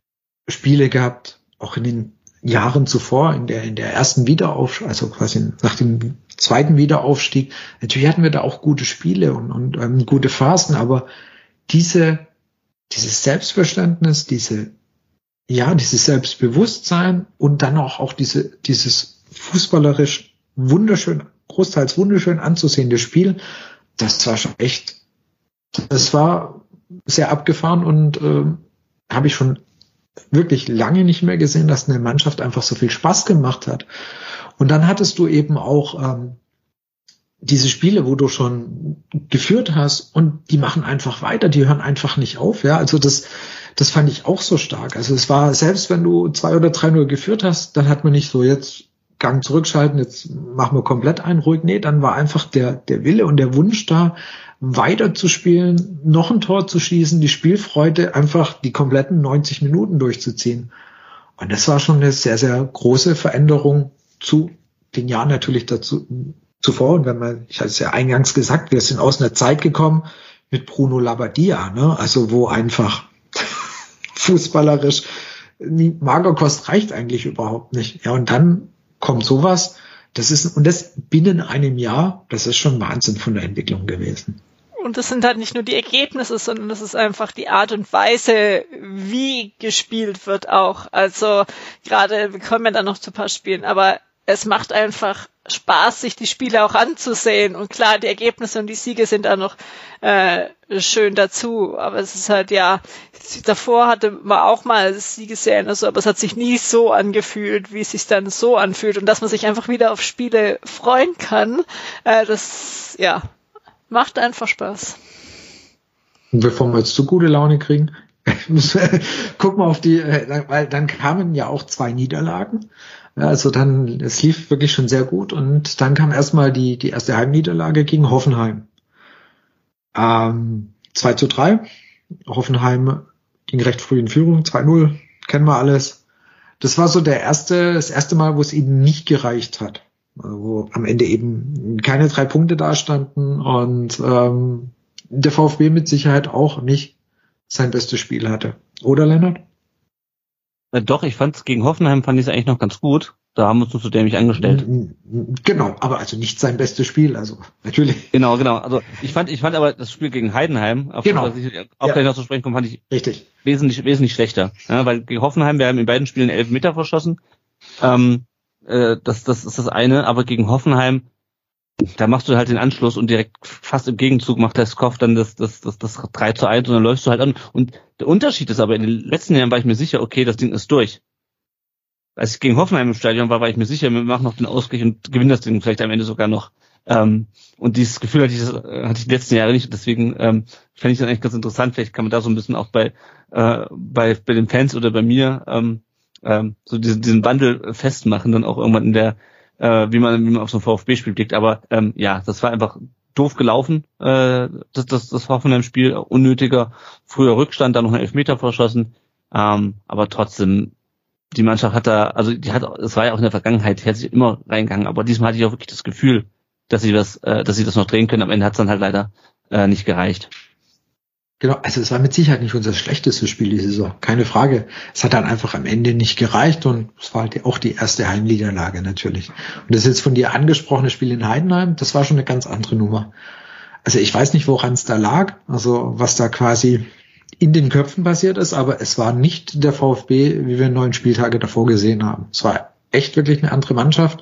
[SPEAKER 1] Spiele gehabt, auch in den Jahren zuvor, in der, in der ersten Wiederaufstieg, also quasi nach dem zweiten Wiederaufstieg. Natürlich hatten wir da auch gute Spiele und, und ähm, gute Phasen, aber diese, dieses Selbstverständnis, diese, ja, dieses Selbstbewusstsein und dann auch, auch diese, dieses fußballerisch wunderschön, großteils wunderschön anzusehende Spiel, das war schon echt, das war sehr abgefahren und ähm, habe ich schon wirklich lange nicht mehr gesehen, dass eine Mannschaft einfach so viel Spaß gemacht hat. Und dann hattest du eben auch ähm, diese Spiele, wo du schon geführt hast und die machen einfach weiter, die hören einfach nicht auf. Ja, also das, das fand ich auch so stark. Also es war, selbst wenn du zwei oder drei null geführt hast, dann hat man nicht so jetzt Gang zurückschalten, jetzt machen wir komplett ein, ruhig. Nee, dann war einfach der, der Wille und der Wunsch da, weiter zu spielen, noch ein Tor zu schießen, die Spielfreude, einfach die kompletten neunzig Minuten durchzuziehen. Und das war schon eine sehr, sehr große Veränderung zu den Jahren natürlich dazu zuvor. Und wenn man, ich hatte es ja eingangs gesagt, wir sind aus einer Zeit gekommen mit Bruno Labbadia, ne? Also wo einfach fußballerisch Magerkost reicht eigentlich überhaupt nicht. Ja, und dann kommt sowas. Das ist, und das binnen einem Jahr, das ist schon Wahnsinn von der Entwicklung gewesen.
[SPEAKER 2] Und das sind halt nicht nur die Ergebnisse, sondern das ist einfach die Art und Weise, wie gespielt wird auch. Also gerade, wir kommen ja dann noch zu ein paar Spielen, aber es macht einfach Spaß, sich die Spiele auch anzusehen. Und klar, die Ergebnisse und die Siege sind da noch äh, schön dazu. Aber es ist halt, ja, davor hatte man auch mal Siege sehen, also, aber es hat sich nie so angefühlt, wie es sich dann so anfühlt. Und dass man sich einfach wieder auf Spiele freuen kann, äh, das, ja, macht einfach Spaß.
[SPEAKER 1] Und bevor wir jetzt zu gute Laune kriegen, guck mal auf die, weil dann kamen ja auch zwei Niederlagen. Ja, also dann, es lief wirklich schon sehr gut und dann kam erstmal die, die erste Heimniederlage gegen Hoffenheim. Ähm, zwei zu drei. Hoffenheim ging recht früh in Führung, zwei null, kennen wir alles. Das war so der erste, das erste Mal, wo es ihnen nicht gereicht hat. Wo am Ende eben keine drei Punkte dastanden und ähm, der VfB mit Sicherheit auch nicht sein bestes Spiel hatte. Oder, Lennart?
[SPEAKER 3] Ja, doch, ich fand es gegen Hoffenheim fand ich es eigentlich noch ganz gut. Da haben wir uns nur zu dämlich angestellt.
[SPEAKER 1] Genau, aber also nicht sein bestes Spiel, also natürlich.
[SPEAKER 3] Genau, genau. Also ich fand, ich fand aber das Spiel gegen Heidenheim, auf
[SPEAKER 1] genau.
[SPEAKER 3] das ich auch ja. gleich noch zu sprechen komme, fand ich
[SPEAKER 1] richtig
[SPEAKER 3] wesentlich, wesentlich schlechter. Ja, weil gegen Hoffenheim, wir haben in beiden Spielen elf Meter verschossen. Ähm, äh, das, das ist das eine, aber gegen Hoffenheim, da machst du halt den Anschluss und direkt fast im Gegenzug macht der Skoff dann das, das, das, das drei zu eins und dann läufst du halt an. Und der Unterschied ist aber, in den letzten Jahren war ich mir sicher, okay, das Ding ist durch. als ich gegen Hoffenheim im Stadion war, war ich mir sicher, wir machen noch den Ausgleich und gewinnen das Ding vielleicht am Ende sogar noch. Ähm, und dieses Gefühl hatte ich, das, hatte ich die letzten Jahre nicht. Deswegen ähm, fände ich das eigentlich ganz interessant. Vielleicht kann man da so ein bisschen auch bei äh, bei bei den Fans oder bei mir ähm, ähm, so diesen, diesen Wandel festmachen, dann auch irgendwann in der, äh, wie man wie man auf so ein VfB-Spiel blickt. Aber ähm, ja, das war einfach doof gelaufen, äh, das das das Hoffenheim-Spiel, unnötiger früher Rückstand, dann noch einen Elfmeter verschossen. Ähm, aber trotzdem, die Mannschaft hat da, also die hat, es war ja auch in der Vergangenheit, die hat sich immer reingegangen, aber diesmal hatte ich auch wirklich das Gefühl, dass sie das, äh, dass sie das noch drehen können. Am Ende hat es dann halt leider äh, nicht gereicht.
[SPEAKER 1] Genau, also es war mit Sicherheit nicht unser schlechtestes Spiel diese Saison, keine Frage. Es hat dann einfach am Ende nicht gereicht und es war halt auch die erste Heimniederlage natürlich. Und das jetzt von dir angesprochene Spiel in Heidenheim, das war schon eine ganz andere Nummer. Also ich weiß nicht, woran es da lag, also was da quasi in den Köpfen passiert ist, aber es war nicht der VfB, wie wir neun Spieltage davor gesehen haben. Es war echt wirklich eine andere Mannschaft.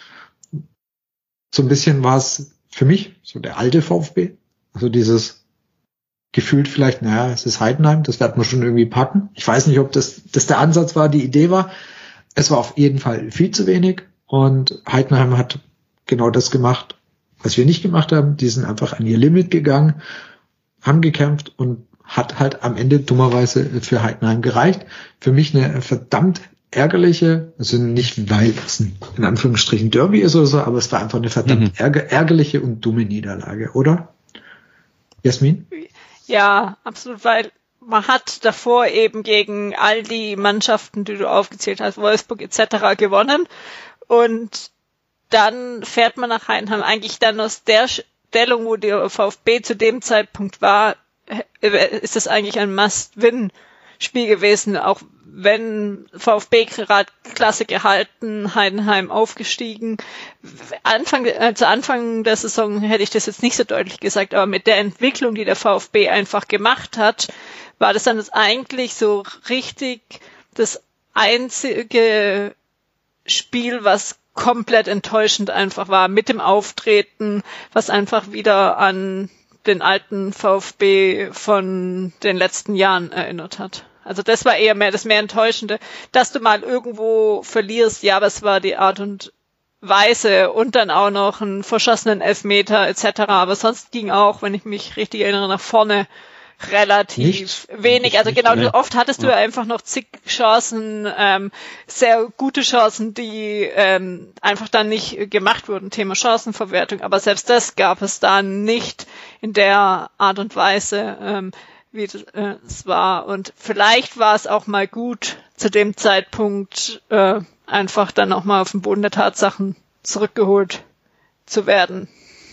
[SPEAKER 1] So ein bisschen war es für mich so der alte VfB, also dieses gefühlt vielleicht, naja, es ist Heidenheim, das wird man schon irgendwie packen. Ich weiß nicht, ob das, das der Ansatz war, die Idee war. Es war auf jeden Fall viel zu wenig und Heidenheim hat genau das gemacht, was wir nicht gemacht haben. Die sind einfach an ihr Limit gegangen, haben gekämpft und hat halt am Ende dummerweise für Heidenheim gereicht. Für mich eine verdammt ärgerliche, also nicht, weil es ein, in Anführungsstrichen Derby ist oder so, aber es war einfach eine verdammt mhm. ärger, ärgerliche und dumme Niederlage, oder? Jasmin?
[SPEAKER 2] Ja, absolut, weil man hat davor eben gegen all die Mannschaften, die du aufgezählt hast, Wolfsburg et cetera gewonnen und dann fährt man nach Heidenheim eigentlich dann aus der Stellung, wo der VfB zu dem Zeitpunkt war, ist das eigentlich ein Must-Win-Spiel gewesen, auch wenn VfB gerade Klasse gehalten, Heidenheim aufgestiegen. Anfang, äh, zu Anfang der Saison hätte ich das jetzt nicht so deutlich gesagt, aber mit der Entwicklung, die der VfB einfach gemacht hat, war das dann das eigentlich so richtig das einzige Spiel, was komplett enttäuschend einfach war, mit dem Auftreten, was einfach wieder an den alten VfB von den letzten Jahren erinnert hat. Also das war eher mehr das mehr Enttäuschende, dass du mal irgendwo verlierst, ja, aber es war die Art und Weise und dann auch noch einen verschossenen Elfmeter et cetera. Aber sonst ging auch, wenn ich mich richtig erinnere, nach vorne relativ nicht, wenig. Nicht, also genau, nicht, oft hattest ja. du einfach noch zig Chancen, ähm, sehr gute Chancen, die ähm, einfach dann nicht gemacht wurden. Thema Chancenverwertung. Aber selbst das gab es da nicht in der Art und Weise, ähm, wie das, äh, es war. Und vielleicht war es auch mal gut, zu dem Zeitpunkt äh, einfach dann auch mal auf den Boden der Tatsachen zurückgeholt zu werden.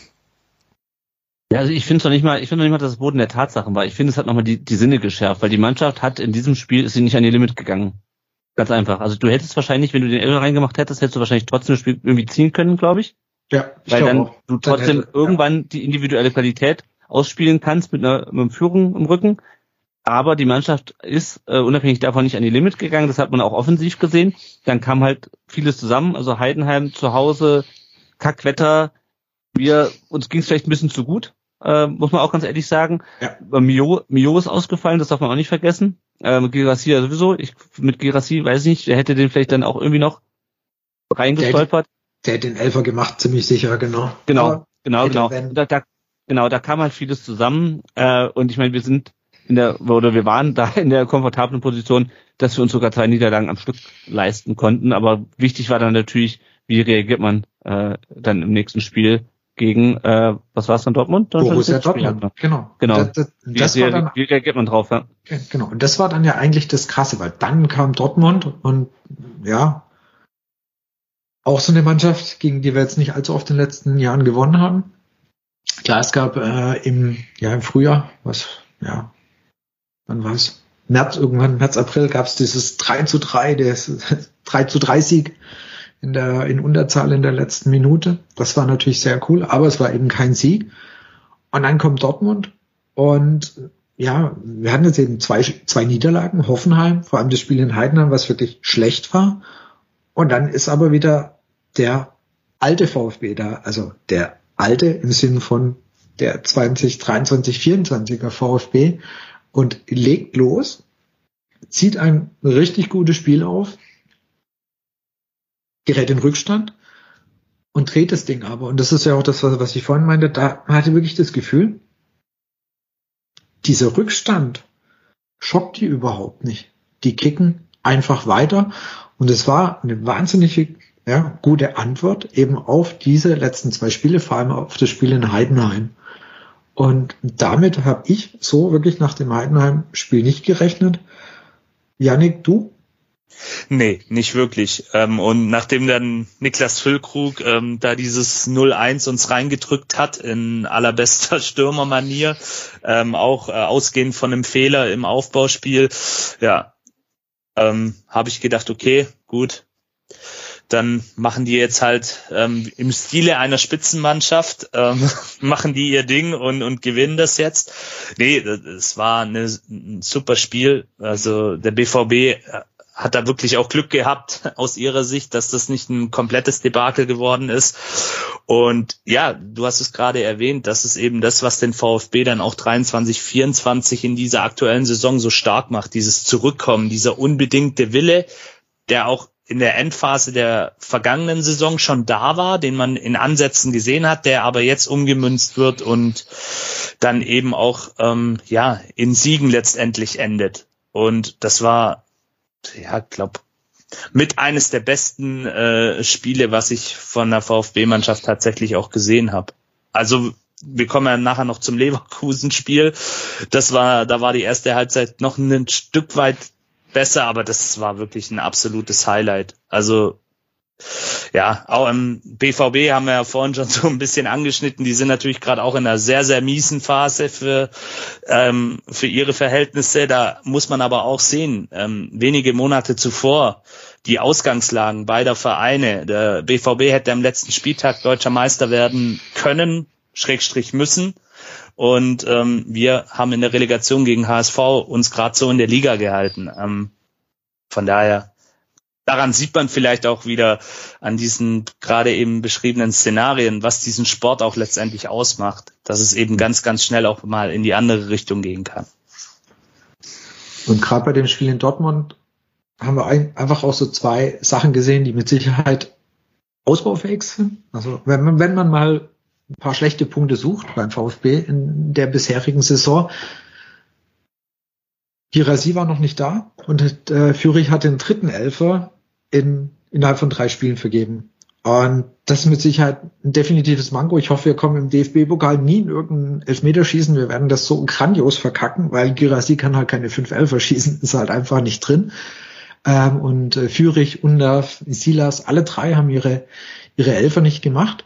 [SPEAKER 3] Ja, also ich finde es noch nicht mal, ich finde noch nicht mal, dass es Boden der Tatsachen war. Ich finde, es hat nochmal die, die Sinne geschärft, weil die Mannschaft hat in diesem Spiel, ist sie nicht an ihr Limit gegangen. Ganz einfach. Also du hättest wahrscheinlich, wenn du den Elfer reingemacht hättest, hättest du wahrscheinlich trotzdem das Spiel irgendwie ziehen können, glaube ich.
[SPEAKER 1] Ja,
[SPEAKER 3] ich Weil dann auch. du trotzdem dann hätte, irgendwann ja. die individuelle Qualität ausspielen kannst mit einer, mit einer Führung im Rücken. Aber die Mannschaft ist äh, unabhängig davon nicht an die Limit gegangen. Das hat man auch offensiv gesehen. Dann kam halt vieles zusammen. Also Heidenheim zu Hause, Kackwetter. Wir, uns ging es vielleicht ein bisschen zu gut. Äh, muss man auch ganz ehrlich sagen. Ja. Mio, Mio ist ausgefallen, das darf man auch nicht vergessen. Äh, mit Guirassy ja sowieso. Ich, mit Guirassy weiß ich nicht, der hätte den vielleicht dann auch irgendwie noch reingestolpert.
[SPEAKER 1] Der, der hätte den Elfer gemacht, ziemlich sicher, genau.
[SPEAKER 3] Genau, Aber genau, genau. Da, da, genau, da kam halt vieles zusammen. Äh, und ich meine, wir sind in der, oder wir waren da in der komfortablen Position, dass wir uns sogar zwei Niederlagen am Stück leisten konnten. Aber wichtig war dann natürlich, wie reagiert man äh, dann im nächsten Spiel gegen, äh, was war es dann, Dortmund?
[SPEAKER 1] Borussia Dortmund, genau.
[SPEAKER 3] Genau.
[SPEAKER 1] Das, das, das
[SPEAKER 3] wie,
[SPEAKER 1] war dann,
[SPEAKER 3] wie reagiert man drauf, ja?
[SPEAKER 1] Genau, und das war dann ja eigentlich das Krasse, weil dann kam Dortmund und ja, auch so eine Mannschaft, gegen die wir jetzt nicht allzu oft in den letzten Jahren gewonnen haben. Klar, es gab äh, im, ja, im Frühjahr, was, ja, wann war es? März, irgendwann, März, April gab es dieses drei zu drei, das drei zu drei Sieg in der, in Unterzahl in der letzten Minute. Das war natürlich sehr cool, aber es war eben kein Sieg. Und dann kommt Dortmund und ja, wir hatten jetzt eben zwei, zwei Niederlagen, Hoffenheim, vor allem das Spiel in Heidenheim, was wirklich schlecht war. Und dann ist aber wieder der alte VfB da, also der alte im Sinne von der zwanzig dreiundzwanzig vierundzwanziger VfB und legt los, zieht ein richtig gutes Spiel auf, gerät in Rückstand und dreht das Ding aber. Und das ist ja auch das, was ich vorhin meinte, da man hatte wirklich das Gefühl, dieser Rückstand schockt die überhaupt nicht. Die kicken einfach weiter und es war eine wahnsinnige, ja, gute Antwort eben auf diese letzten zwei Spiele, vor allem auf das Spiel in Heidenheim. Und damit habe ich so wirklich nach dem Heidenheim-Spiel nicht gerechnet. Yannick, du?
[SPEAKER 5] Nee, nicht wirklich. Ähm, und nachdem dann Niklas Füllkrug ähm, da dieses null eins uns reingedrückt hat in allerbester Stürmermanier, ähm, auch äh, ausgehend von einem Fehler im Aufbauspiel, ja, ähm, habe ich gedacht, okay, gut, dann machen die jetzt halt ähm, im Stile einer Spitzenmannschaft, ähm, machen die ihr Ding und, und gewinnen das jetzt. Nee, es war eine, ein super Spiel. Also der B V B hat da wirklich auch Glück gehabt aus ihrer Sicht, dass das nicht ein komplettes Debakel geworden ist. Und ja, du hast es gerade erwähnt, das ist eben das, was den VfB dann auch dreiundzwanzig vierundzwanzig in dieser aktuellen Saison so stark macht, dieses Zurückkommen, dieser unbedingte Wille, der auch in der Endphase der vergangenen Saison schon da war, den man in Ansätzen gesehen hat, der aber jetzt umgemünzt wird und dann eben auch ähm, ja in Siegen letztendlich endet. Und das war, ja, glaube mit eines der besten äh, Spiele, was ich von der VfB-Mannschaft tatsächlich auch gesehen habe. Also wir kommen ja nachher noch zum Leverkusen-Spiel. Das war, da war die erste Halbzeit noch ein Stück weit besser, aber das war wirklich ein absolutes Highlight. Also ja, auch im B V B haben wir ja vorhin schon so ein bisschen angeschnitten. Die sind natürlich gerade auch in einer sehr, sehr miesen Phase für ähm, für ihre Verhältnisse. Da muss man aber auch sehen, ähm, wenige Monate zuvor die Ausgangslagen beider Vereine. Der B V B hätte am letzten Spieltag deutscher Meister werden können, Schrägstrich müssen. Und ähm, wir haben in der Relegation gegen H S V uns gerade so in der Liga gehalten. Ähm, von daher, daran sieht man vielleicht auch wieder an diesen gerade eben beschriebenen Szenarien, was diesen Sport auch letztendlich ausmacht, dass es eben ganz, ganz schnell auch mal in die andere Richtung gehen kann.
[SPEAKER 1] Und gerade bei dem Spiel in Dortmund haben wir einfach auch so zwei Sachen gesehen, die mit Sicherheit ausbaufähig sind. Also wenn man, wenn man mal ein paar schlechte Punkte sucht beim VfB in der bisherigen Saison. Girassi war noch nicht da und äh, Führig hat den dritten Elfer in, innerhalb von drei Spielen vergeben. Und das ist mit Sicherheit ein definitives Manko. Ich hoffe, wir kommen im D F B-Pokal nie in irgendein Elfmeterschießen. Wir werden das so grandios verkacken, weil Girassi kann halt keine fünf Elfer schießen, ist halt einfach nicht drin. Ähm, und äh, Führig, Undav, Silas, alle drei haben ihre, ihre Elfer nicht gemacht.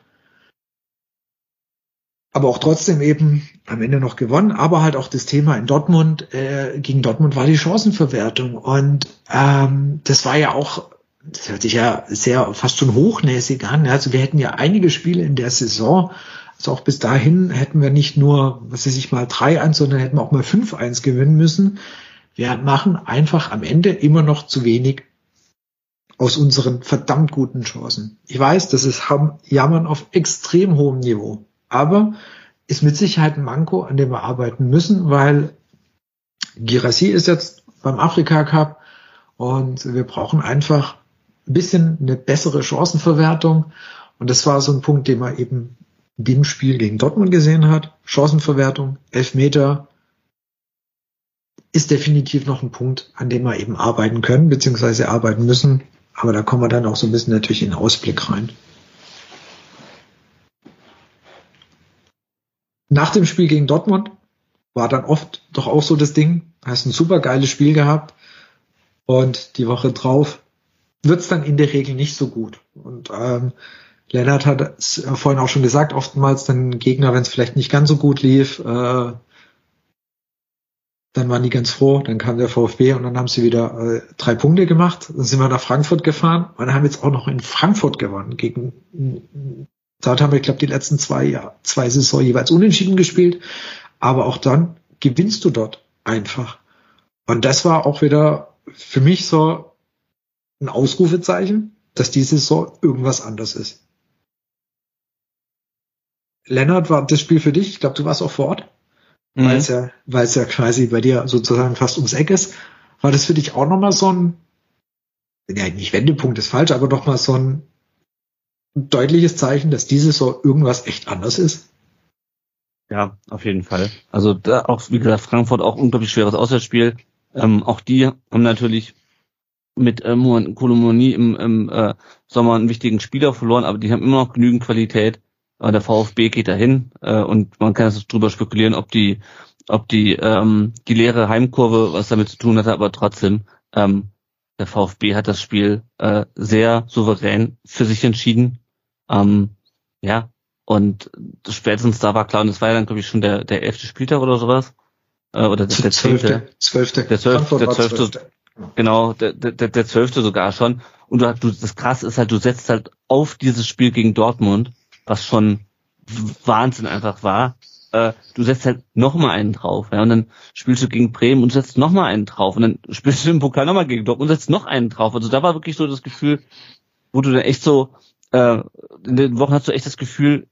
[SPEAKER 1] Aber auch trotzdem eben am Ende noch gewonnen. Aber halt auch das Thema in Dortmund, äh, gegen Dortmund war die Chancenverwertung. Und ähm, das war ja auch, das hört sich ja sehr fast schon hochnäsig an. Also wir hätten ja einige Spiele in der Saison, also auch bis dahin hätten wir nicht nur, was weiß ich mal, drei eins, sondern hätten wir auch mal fünf eins gewinnen müssen. Wir machen einfach am Ende immer noch zu wenig aus unseren verdammt guten Chancen. Ich weiß, das ist Jammern auf extrem hohem Niveau. Aber ist mit Sicherheit ein Manko, an dem wir arbeiten müssen, weil Girassi ist jetzt beim Afrika Cup und wir brauchen einfach ein bisschen eine bessere Chancenverwertung. Und das war so ein Punkt, den man eben in dem Spiel gegen Dortmund gesehen hat. Chancenverwertung, Elfmeter ist definitiv noch ein Punkt, an dem wir eben arbeiten können, beziehungsweise arbeiten müssen. Aber da kommen wir dann auch so ein bisschen natürlich in den Ausblick rein. Nach dem Spiel gegen Dortmund war dann oft doch auch so das Ding, hast ein super geiles Spiel gehabt und die Woche drauf wird's dann in der Regel nicht so gut. Und ähm, Lennart hat es vorhin auch schon gesagt, oftmals dann Gegner, wenn es vielleicht nicht ganz so gut lief, äh, dann waren die ganz froh, dann kam der VfB und dann haben sie wieder äh, drei Punkte gemacht, dann sind wir nach Frankfurt gefahren und haben jetzt auch noch in Frankfurt gewonnen gegen Dort haben wir, ich glaube, die letzten zwei, ja, zwei Saison jeweils unentschieden gespielt. Aber auch dann gewinnst du dort einfach. Und das war auch wieder für mich so ein Ausrufezeichen, dass diese Saison irgendwas anders ist. Lennart, war das Spiel für dich? Ich glaube, du warst auch vor Ort. Mhm. Weil es ja, weil es ja quasi bei dir sozusagen fast ums Eck ist. War das für dich auch nochmal so ein, ja, nicht Wendepunkt ist falsch, aber doch mal so ein ein deutliches Zeichen, dass diese Saison irgendwas echt anders ist.
[SPEAKER 3] Ja, auf jeden Fall. Also da auch, wie gesagt, Frankfurt auch unglaublich schweres Auswärtsspiel. Ähm, auch die haben natürlich mit äh, Kolomoni im, im äh, Sommer einen wichtigen Spieler verloren, aber die haben immer noch genügend Qualität. Aber der VfB geht dahin äh, und man kann jetzt drüber spekulieren, ob die ob die ähm, die leere Heimkurve was damit zu tun hatte, aber trotzdem ähm, der VfB hat das Spiel äh, sehr souverän für sich entschieden. Ähm, ja, und spätestens da war klar, und das war ja dann, glaube ich, schon der der elfte Spieltag oder sowas. Äh, oder der, der
[SPEAKER 1] zwölfte. Zwölfte.
[SPEAKER 3] Der zwölfte, der zwölfte. Genau, der der der zwölfte sogar schon. Und du, du das Krasse ist halt, du setzt halt auf dieses Spiel gegen Dortmund, was schon Wahnsinn einfach war. Äh, du setzt halt nochmal einen drauf, ja, und dann spielst du gegen Bremen und setzt nochmal einen drauf und dann spielst du im Pokal nochmal gegen Dortmund und setzt noch einen drauf. Also da war wirklich so das Gefühl, wo du dann echt so, äh, in den Wochen hast du echt das Gefühl,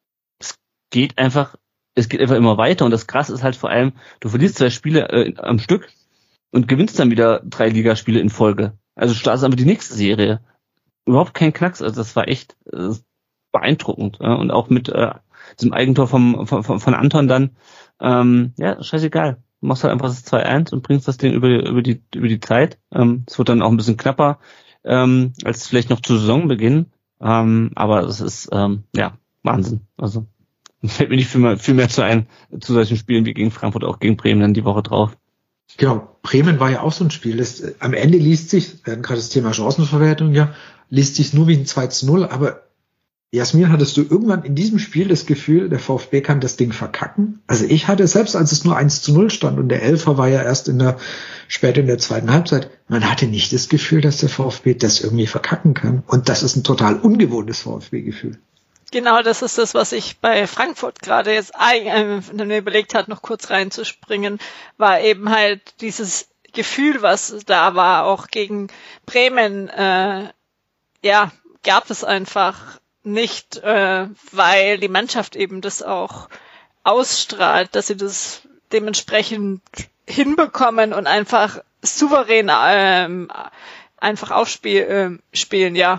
[SPEAKER 3] es geht einfach, es geht einfach immer weiter und das Krasse ist halt vor allem, du verlierst zwei Spiele äh, am Stück und gewinnst dann wieder drei Ligaspiele in Folge. Also startest einfach die nächste Serie. Überhaupt kein Knacks, also das war echt äh, beeindruckend, ja? Und auch mit äh, diesem Eigentor vom, von, von Anton dann, ähm, ja, scheißegal. Du machst halt einfach das zwei eins und bringst das Ding über, über die über die Zeit. Ähm, es wird dann auch ein bisschen knapper, ähm, als vielleicht noch zu Saisonbeginn. Ähm, aber es ist, ähm, ja, Wahnsinn. Also fällt mir nicht viel mehr, viel mehr zu ein, zu solchen Spielen wie gegen Frankfurt, auch gegen Bremen dann die Woche drauf.
[SPEAKER 1] Genau, Bremen war ja auch so ein Spiel. Das, äh, am Ende liest sich, wir hatten gerade das Thema Chancenverwertung, ja, liest sich nur wie ein zwei zu null, aber Jasmin, hattest du irgendwann in diesem Spiel das Gefühl, der VfB kann das Ding verkacken? Also ich hatte, selbst als es nur eins zu null stand und der Elfer war ja erst in der, später in der zweiten Halbzeit, man hatte nicht das Gefühl, dass der VfB das irgendwie verkacken kann. Und das ist ein total ungewohntes VfB-Gefühl.
[SPEAKER 2] Genau, das ist das, was ich bei Frankfurt gerade jetzt äh, mir überlegt hat, noch kurz reinzuspringen, war eben halt dieses Gefühl, was da war, auch gegen Bremen, äh, ja, gab es einfach nicht, äh, weil die Mannschaft eben das auch ausstrahlt, dass sie das dementsprechend hinbekommen und einfach souverän ähm, einfach aufspielen, äh, spielen, ja,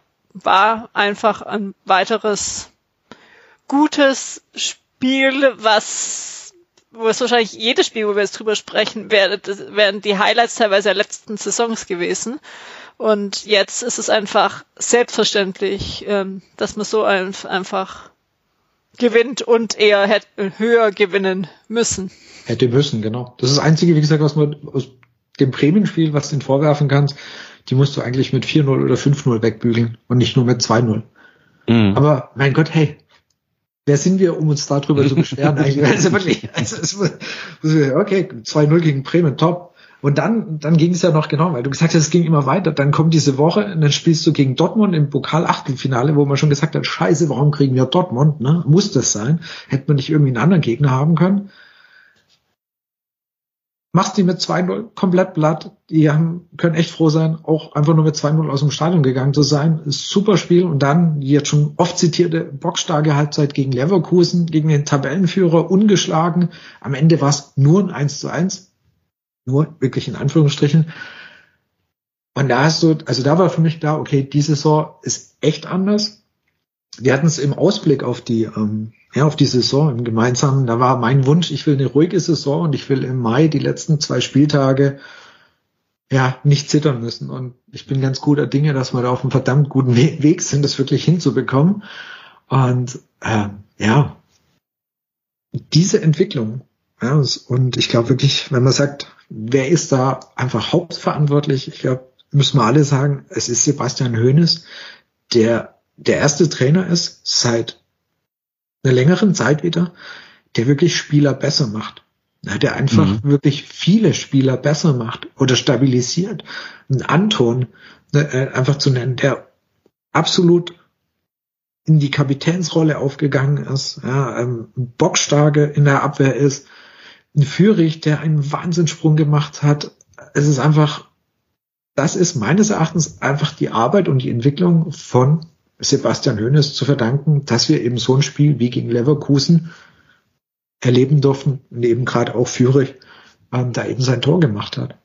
[SPEAKER 2] war einfach ein weiteres gutes Spiel, was, wo es wahrscheinlich jedes Spiel, wo wir jetzt drüber sprechen, werden, werden die Highlights teilweise der letzten Saisons gewesen. Und jetzt ist es einfach selbstverständlich, ähm, dass man so ein, einfach gewinnt und eher hätte höher gewinnen müssen.
[SPEAKER 1] Hätte müssen, genau. Das ist das Einzige, wie gesagt, was man aus dem Bremen-Spiel, was du ihnen vorwerfen kannst, die musst du eigentlich mit vier null oder fünf null wegbügeln und nicht nur mit zwei null. Mhm. Aber mein Gott, hey, wer sind wir, um uns darüber zu beschweren eigentlich? Also wirklich, also es, okay, zwei null gegen Bremen, top. Und dann, dann ging es ja noch genau, weil du gesagt hast, es ging immer weiter. Dann kommt diese Woche und dann spielst du gegen Dortmund im Pokal-Achtelfinale, wo man schon gesagt hat, scheiße, warum kriegen wir Dortmund? Ne? Muss das sein? Hätte man nicht irgendwie einen anderen Gegner haben können? Machst die mit zwei null komplett platt. Die haben, können echt froh sein, auch einfach nur mit zwei null aus dem Stadion gegangen zu sein. Super Spiel. Und dann die jetzt schon oft zitierte bockstarke Halbzeit gegen Leverkusen, gegen den Tabellenführer, ungeschlagen. Am Ende war es nur ein eins zu eins. Nur wirklich in Anführungsstrichen. Und da hast du, also da war für mich klar, okay, die Saison ist echt anders. Wir hatten es im Ausblick auf die, ähm, ja, auf die Saison im Gemeinsamen. Da war mein Wunsch, ich will eine ruhige Saison und ich will im Mai die letzten zwei Spieltage, ja, nicht zittern müssen. Und ich bin ganz guter Dinge, dass wir da auf einem verdammt guten Weg sind, das wirklich hinzubekommen. Und, äh, ja, diese Entwicklung, ja, und ich glaube wirklich, wenn man sagt, wer ist da einfach hauptverantwortlich? Ich glaube, müssen wir alle sagen, es ist Sebastian Hoeneß, der der erste Trainer ist seit einer längeren Zeit wieder, der wirklich Spieler besser macht. Ja, der einfach mhm. wirklich viele Spieler besser macht oder stabilisiert. Ein Anton äh, einfach zu nennen, der absolut in die Kapitänsrolle aufgegangen ist, ja, ähm, bockstarke in der Abwehr ist, ein Führig, der einen Wahnsinnssprung gemacht hat. Es ist einfach, das ist meines Erachtens einfach die Arbeit und die Entwicklung von Sebastian Hoeneß zu verdanken, dass wir eben so ein Spiel wie gegen Leverkusen erleben durften und eben gerade auch Führig ähm, da eben sein Tor gemacht hat.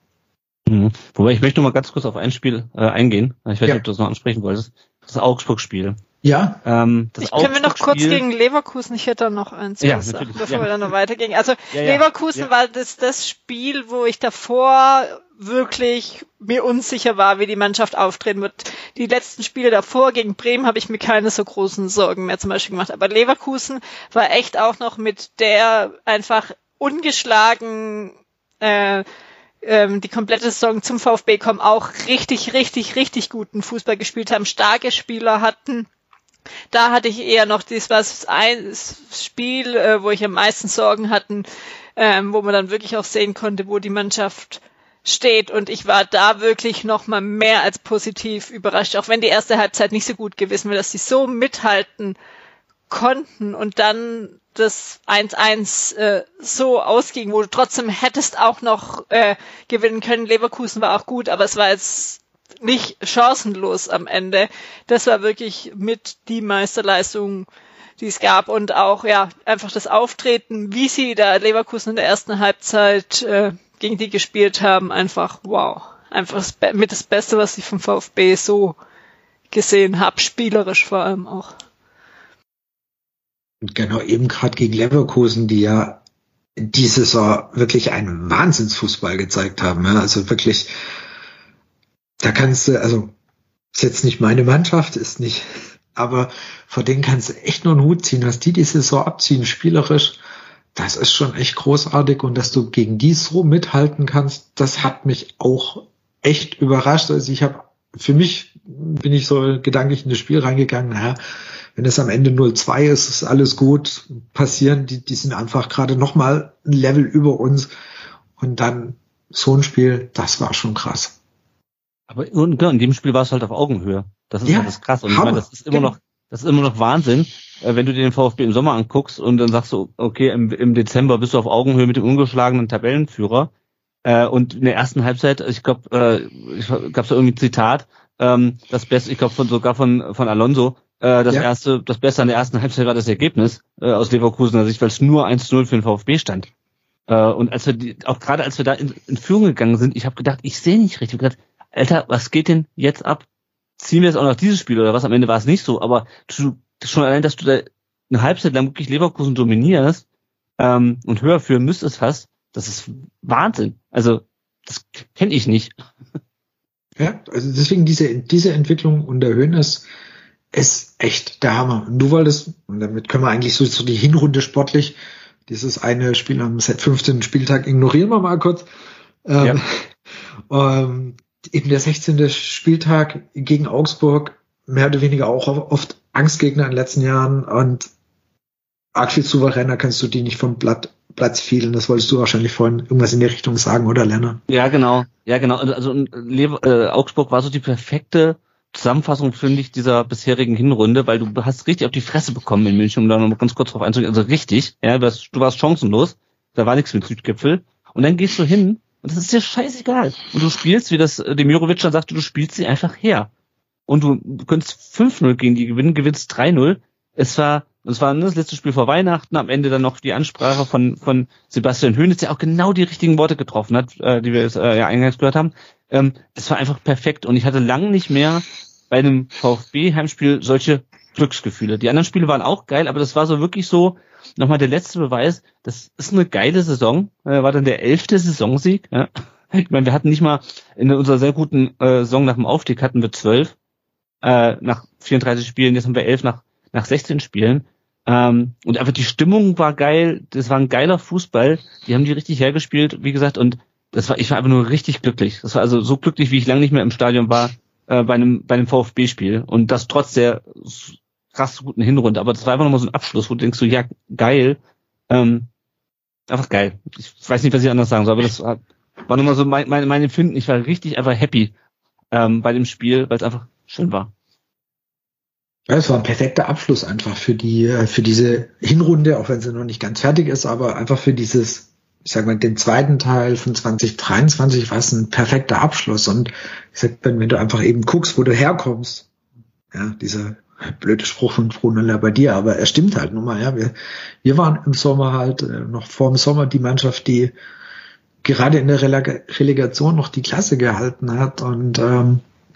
[SPEAKER 3] Mhm. Wobei ich möchte noch mal ganz kurz auf ein Spiel äh, eingehen. Ich weiß nicht, ja. ob du das noch ansprechen wolltest. Das Augsburg-Spiel.
[SPEAKER 1] Ja.
[SPEAKER 3] Ähm,
[SPEAKER 2] das ich können wir noch kurz gegen Leverkusen, ich hätte da noch eins,
[SPEAKER 3] ja,
[SPEAKER 2] sagen, bevor ja. wir dann noch weitergehen. Also
[SPEAKER 3] ja, ja.
[SPEAKER 2] Leverkusen
[SPEAKER 3] ja.
[SPEAKER 2] war das, das Spiel, wo ich davor wirklich mir unsicher war, wie die Mannschaft auftreten wird. Die letzten Spiele davor gegen Bremen habe ich mir keine so großen Sorgen mehr zum Beispiel gemacht. Aber Leverkusen war echt auch noch mit der einfach ungeschlagen äh, ähm, die komplette Saison zum VfB kommen, auch richtig, richtig, richtig guten Fußball gespielt haben, starke Spieler hatten. Da hatte ich eher noch das was ein Spiel, äh, wo ich am meisten Sorgen hatten, ähm, wo man dann wirklich auch sehen konnte, wo die Mannschaft steht, und ich war da wirklich noch mal mehr als positiv überrascht, auch wenn die erste Halbzeit nicht so gut gewesen wäre, dass sie so mithalten konnten und dann das eins eins äh, so ausging, wo du trotzdem hättest auch noch äh, gewinnen können. Leverkusen war auch gut, aber es war jetzt nicht chancenlos am Ende. Das war wirklich mit die Meisterleistung, die es gab, und auch ja einfach das Auftreten, wie sie da Leverkusen in der ersten Halbzeit äh, gegen die gespielt haben, einfach wow. Einfach das Be- mit das Beste, was ich vom VfB so gesehen habe, spielerisch vor allem auch.
[SPEAKER 1] Und genau, eben gerade gegen Leverkusen, die ja diese Saison wirklich einen Wahnsinnsfußball gezeigt haben. Ja? Also wirklich, da kannst du, also ist jetzt nicht meine Mannschaft, ist nicht, aber vor denen kannst du echt nur einen Hut ziehen, was die die Saison abziehen, spielerisch. Das ist schon echt großartig, und dass du gegen die so mithalten kannst, das hat mich auch echt überrascht. Also ich habe, für mich bin ich so gedanklich in das Spiel reingegangen, naja, wenn es am Ende null zwei ist, ist alles gut, passieren, die, die sind einfach gerade nochmal ein Level über uns, und dann so ein Spiel, das war schon krass.
[SPEAKER 3] Aber in dem Spiel war es halt auf Augenhöhe. Das ist
[SPEAKER 1] ja,
[SPEAKER 3] halt das krass, und ich meine, das ist immer noch, das ist immer noch Wahnsinn, wenn du dir den VfB im Sommer anguckst und dann sagst du, okay, im, im Dezember bist du auf Augenhöhe mit dem ungeschlagenen Tabellenführer, äh, und in der ersten Halbzeit, ich glaube, äh, ich gab es da irgendwie ein Zitat, ähm, das Beste, ich glaube von sogar von von Alonso, äh, das ja. erste, das Beste an der ersten Halbzeit war das Ergebnis äh, aus Leverkusener Sicht, weil es nur eins zu null für den VfB stand. Äh, und als wir die, auch gerade als wir da in, in Führung gegangen sind, ich habe gedacht, ich sehe nicht richtig, ich hab gedacht, Alter, was geht denn jetzt ab? Ziehen wir jetzt auch noch dieses Spiel oder was? Am Ende war es nicht so, aber du, schon allein, dass du da eine Halbzeit lang wirklich Leverkusen dominierst ähm, und höher führen müsstest fast, das ist Wahnsinn. Also das kenne ich nicht.
[SPEAKER 1] Ja, also deswegen diese diese Entwicklung unter Hoeneß ist echt der Hammer. Und du wolltest, und damit können wir eigentlich so, so die Hinrunde sportlich, dieses eine Spiel am fünfzehnten Spieltag ignorieren wir mal kurz. Ähm, ja. ähm, eben der sechzehnte Spieltag gegen Augsburg, mehr oder weniger auch oft Angstgegner in den letzten Jahren, und arg viel souveräner kannst du die nicht vom Blatt, Platz fielen. Das wolltest du wahrscheinlich vorhin irgendwas in die Richtung sagen, oder Lennart?
[SPEAKER 3] Ja, genau. Ja, genau. Also Lever- äh, Augsburg war so die perfekte Zusammenfassung, finde ich, dieser bisherigen Hinrunde, weil du hast richtig auf die Fresse bekommen in München, um da noch mal ganz kurz drauf einzugehen. Also richtig, ja, du warst, du warst chancenlos, da war nichts mit Südgipfel. Und dann gehst du hin, und das ist dir scheißegal. Und du spielst, wie das Demirovic dann sagte, du spielst sie einfach her. Und du, du könntest fünf null gegen die gewinnen, gewinnst drei null. Es war, es war das letzte Spiel vor Weihnachten, am Ende dann noch die Ansprache von von Sebastian Hoeneß, der auch genau die richtigen Worte getroffen hat, äh, die wir jetzt, äh, ja eingangs gehört haben. Ähm, es war einfach perfekt, und ich hatte lange nicht mehr bei einem VfB-Heimspiel solche Glücksgefühle. Die anderen Spiele waren auch geil, aber das war so wirklich so nochmal der letzte Beweis, das ist eine geile Saison, äh, war dann der elfte Saisonsieg. Ja. Ich meine, wir hatten nicht mal in unserer sehr guten äh, Saison nach dem Aufstieg hatten wir zwölf, äh, nach vierunddreißig Spielen, jetzt haben wir elf nach nach sechzehn Spielen. Ähm, und einfach die Stimmung war geil, das war ein geiler Fußball, die haben die richtig hergespielt, wie gesagt, und das war, ich war einfach nur richtig glücklich. Das war also so glücklich, wie ich lange nicht mehr im Stadion war, äh, bei einem bei einem VfB-Spiel, und das trotz der krass guten Hinrunde. Aber das war einfach nochmal so ein Abschluss, wo du denkst so, ja, geil, ähm, einfach geil. Ich weiß nicht, was ich anders sagen soll, aber das war, war nochmal so mein, mein, mein Empfinden. Ich war richtig einfach happy ähm, bei dem Spiel, weil es einfach schön war.
[SPEAKER 1] Ja, es war ein perfekter Abschluss einfach für die, für diese Hinrunde, auch wenn sie noch nicht ganz fertig ist, aber einfach für dieses, ich sag mal, den zweiten Teil von zwanzig dreiundzwanzig war es ein perfekter Abschluss. Und ich sag, wenn, wenn du einfach eben guckst, wo du herkommst, ja, dieser blöde Spruch von Bruno Labbadia, aber er stimmt halt nun mal, ja, wir, wir waren im Sommer halt, äh, noch vor dem Sommer die Mannschaft, die gerade in der Releg- Relegation noch die Klasse gehalten hat, und ähm,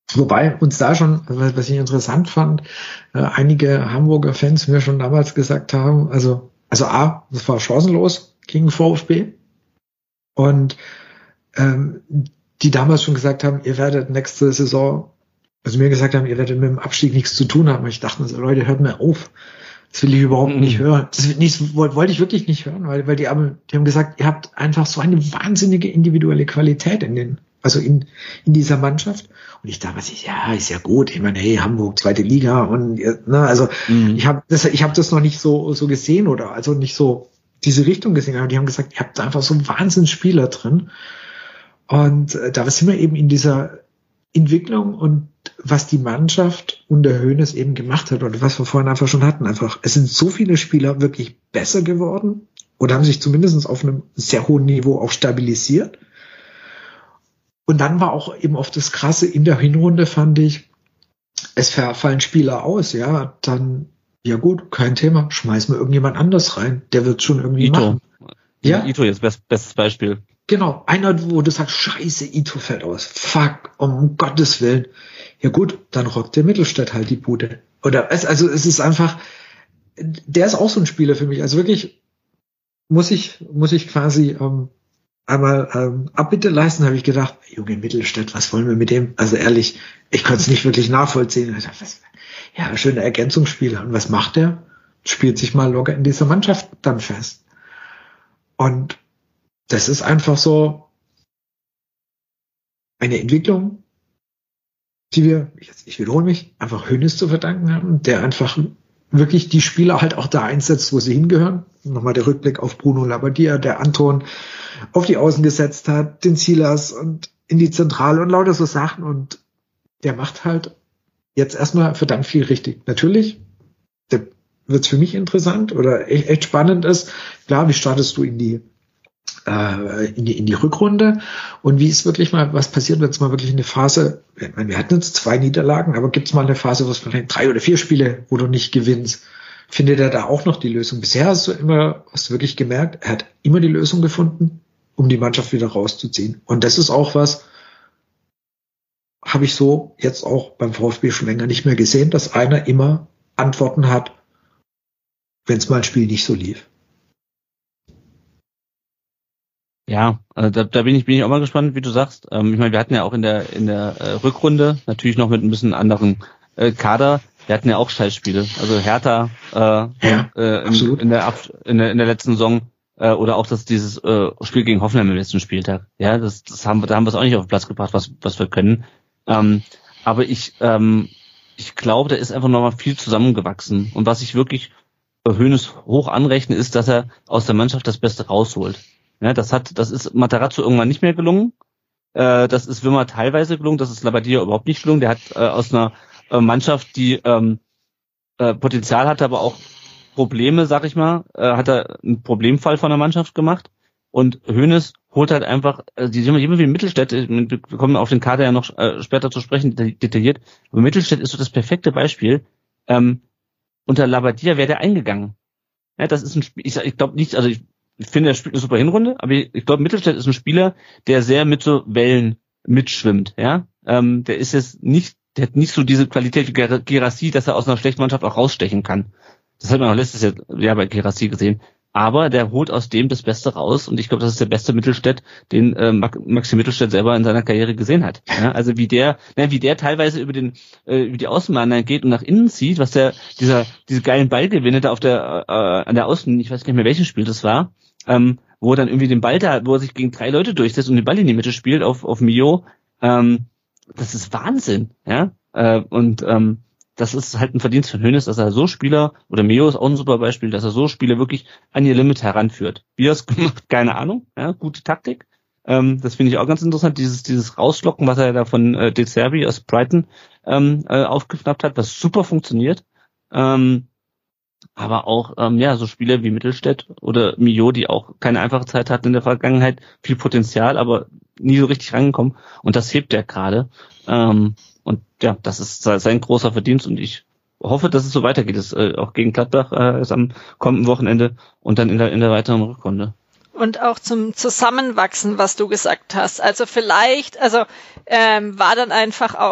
[SPEAKER 1] Wobei uns da schon, was ich interessant fand, äh, einige Hamburger Fans mir schon damals gesagt haben, also, also A, das war chancenlos gegen VfB. Und ähm, die damals schon gesagt haben, ihr werdet nächste Saison, also mir gesagt haben, ihr werdet mit dem Abstieg nichts zu tun haben. Und ich dachte, also, Leute, hört mir auf. Das will ich überhaupt mhm. nicht hören. Das nicht, wollte ich wirklich nicht hören, weil, weil die haben, die haben gesagt, ihr habt einfach so eine wahnsinnige individuelle Qualität in den, also in, in dieser Mannschaft. Und ich dachte, ja, ist ja gut. Ich meine, hey, Hamburg, zweite Liga und, ne, also, mhm. ich habe das, ich habe das noch nicht so, so gesehen oder, also nicht so diese Richtung gesehen. Aber die haben gesagt, ihr habt da einfach so Wahnsinnsspieler drin. Und äh, da sind wir eben in dieser Entwicklung und was die Mannschaft unter Hoeneß eben gemacht hat oder was wir vorhin einfach schon hatten, einfach, es sind so viele Spieler wirklich besser geworden oder haben sich zumindest auf einem sehr hohen Niveau auch stabilisiert. Und dann war auch eben oft das Krasse in der Hinrunde, fand ich, es fallen Spieler aus, ja, dann, ja gut, kein Thema, schmeißen wir irgendjemand anders rein, der wird schon irgendwie
[SPEAKER 3] Ito.
[SPEAKER 1] machen.
[SPEAKER 3] Ja, Ito jetzt best, bestes Beispiel.
[SPEAKER 1] Genau, einer, wo du sagst, scheiße, Ito fällt aus. Fuck, um Gottes Willen. Ja gut, dann rockt der Mittelstädt halt die Bude. Oder es, also es ist einfach, der ist auch so ein Spieler für mich. Also wirklich muss ich, muss ich quasi ähm, einmal ähm, Abbitte leisten, habe ich gedacht, Junge Mittelstädt, was wollen wir mit dem? Also ehrlich, ich konnte es nicht wirklich nachvollziehen. Ich dachte, was, ja, schöne Ergänzungsspieler. Und was macht der? Spielt sich mal locker in dieser Mannschaft dann fest. Und das ist einfach so eine Entwicklung, die wir, ich wiederhole mich, einfach Hoeneß zu verdanken haben, der einfach wirklich die Spieler halt auch da einsetzt, wo sie hingehören. Nochmal der Rückblick auf Bruno Labbadia, der Anton auf die Außen gesetzt hat, den Silas und in die Zentrale und lauter so Sachen. Und der macht halt jetzt erstmal verdammt viel richtig. Natürlich wird es für mich interessant oder echt, echt spannend ist. Klar, wie startest du in die in die, in die Rückrunde und wie ist wirklich mal, was passiert, wenn es mal wirklich eine Phase, ich meine, wir hatten jetzt zwei Niederlagen, aber gibt es mal eine Phase, wo es vielleicht drei oder vier Spiele, wo du nicht gewinnst, findet er da auch noch die Lösung? Bisher hast du immer, hast du wirklich gemerkt, er hat immer die Lösung gefunden, um die Mannschaft wieder rauszuziehen. Und das ist auch was, habe ich so jetzt auch beim VfB schon länger nicht mehr gesehen, dass einer immer Antworten hat, wenn es mal ein Spiel nicht so lief.
[SPEAKER 3] Ja, also da, da bin ich bin ich auch mal gespannt, wie du sagst. Ähm, ich meine, wir hatten ja auch in der in der äh, Rückrunde natürlich noch mit ein bisschen anderen äh, Kader. Wir hatten ja auch Scheißspiele. Also Hertha äh, ja, äh, in, in der in der in der letzten Saison äh, oder auch das dieses äh, Spiel gegen Hoffenheim im letzten Spieltag. Ja, das das haben wir da haben wir es auch nicht auf den Platz gebracht, was was wir können. Ähm, aber ich ähm, ich glaube, da ist einfach nochmal viel zusammengewachsen. Und was ich wirklich bei Hoeneß hoch anrechne, ist, dass er aus der Mannschaft das Beste rausholt. Ja, das hat, das ist Matarazzo irgendwann nicht mehr gelungen. Äh, das ist Wimmer teilweise gelungen. Das ist Labbadia überhaupt nicht gelungen. Der hat äh, aus einer äh, Mannschaft, die ähm, äh, Potenzial hatte, aber auch Probleme, sag ich mal, äh, hat er einen Problemfall von der Mannschaft gemacht. Und Hoeneß holt halt einfach, also die sind immer wie Mittelstädt. Wir kommen auf den Kader ja noch äh, später zu sprechen, detailliert. Aber Mittelstädt ist so das perfekte Beispiel. Ähm, unter Labbadia wäre der eingegangen. Ja, das ist ein Spiel. Ich, ich glaube nicht, also ich Ich finde, er spielt eine super Hinrunde, aber ich, ich glaube, Mittelstädt ist ein Spieler, der sehr mit so Wellen mitschwimmt, ja. Ähm, der ist jetzt nicht, der hat nicht so diese Qualität wie Guirassy, dass er aus einer schlechten Mannschaft auch rausstechen kann. Das hat man auch letztes Jahr bei Guirassy gesehen. Aber der holt aus dem das Beste raus und ich glaube, das ist der beste Mittelstädt, den äh, Maxi Mittelstädt selber in seiner Karriere gesehen hat. Ja, also wie der, ne, wie der teilweise über den äh, über die Außenbahn geht und nach innen zieht, was der dieser diese geilen Ballgewinne da auf der äh, an der Außen, ich weiß gar nicht mehr welches Spiel das war, ähm, wo er dann irgendwie den Ball da, wo er sich gegen drei Leute durchsetzt und den Ball in die Mitte spielt auf auf Mio. Ähm, das ist Wahnsinn, ja. Äh, und ähm, das ist halt ein Verdienst von Hoeneß, dass er so Spieler, oder Mio ist auch ein super Beispiel, dass er so Spieler wirklich an ihr Limit heranführt. Wie er es gemacht, keine Ahnung, ja, gute Taktik. Ähm, das finde ich auch ganz interessant, dieses dieses Rauslocken, was er da von äh, De Zerbi aus Brighton ähm, äh, aufgeschnappt hat, was super funktioniert. Ähm, aber auch, ähm, ja, so Spieler wie Mittelstädt oder Mio, die auch keine einfache Zeit hatten in der Vergangenheit, viel Potenzial, aber nie so richtig rangekommen. Und das hebt er gerade. Ähm, Und ja, das ist sein großer Verdienst und ich hoffe, dass es so weitergeht. Es äh, auch gegen Gladbach äh, ist am kommenden Wochenende und dann in der in der weiteren Rückrunde.
[SPEAKER 2] Und auch zum Zusammenwachsen, was du gesagt hast. Also vielleicht, also ähm, war dann einfach auch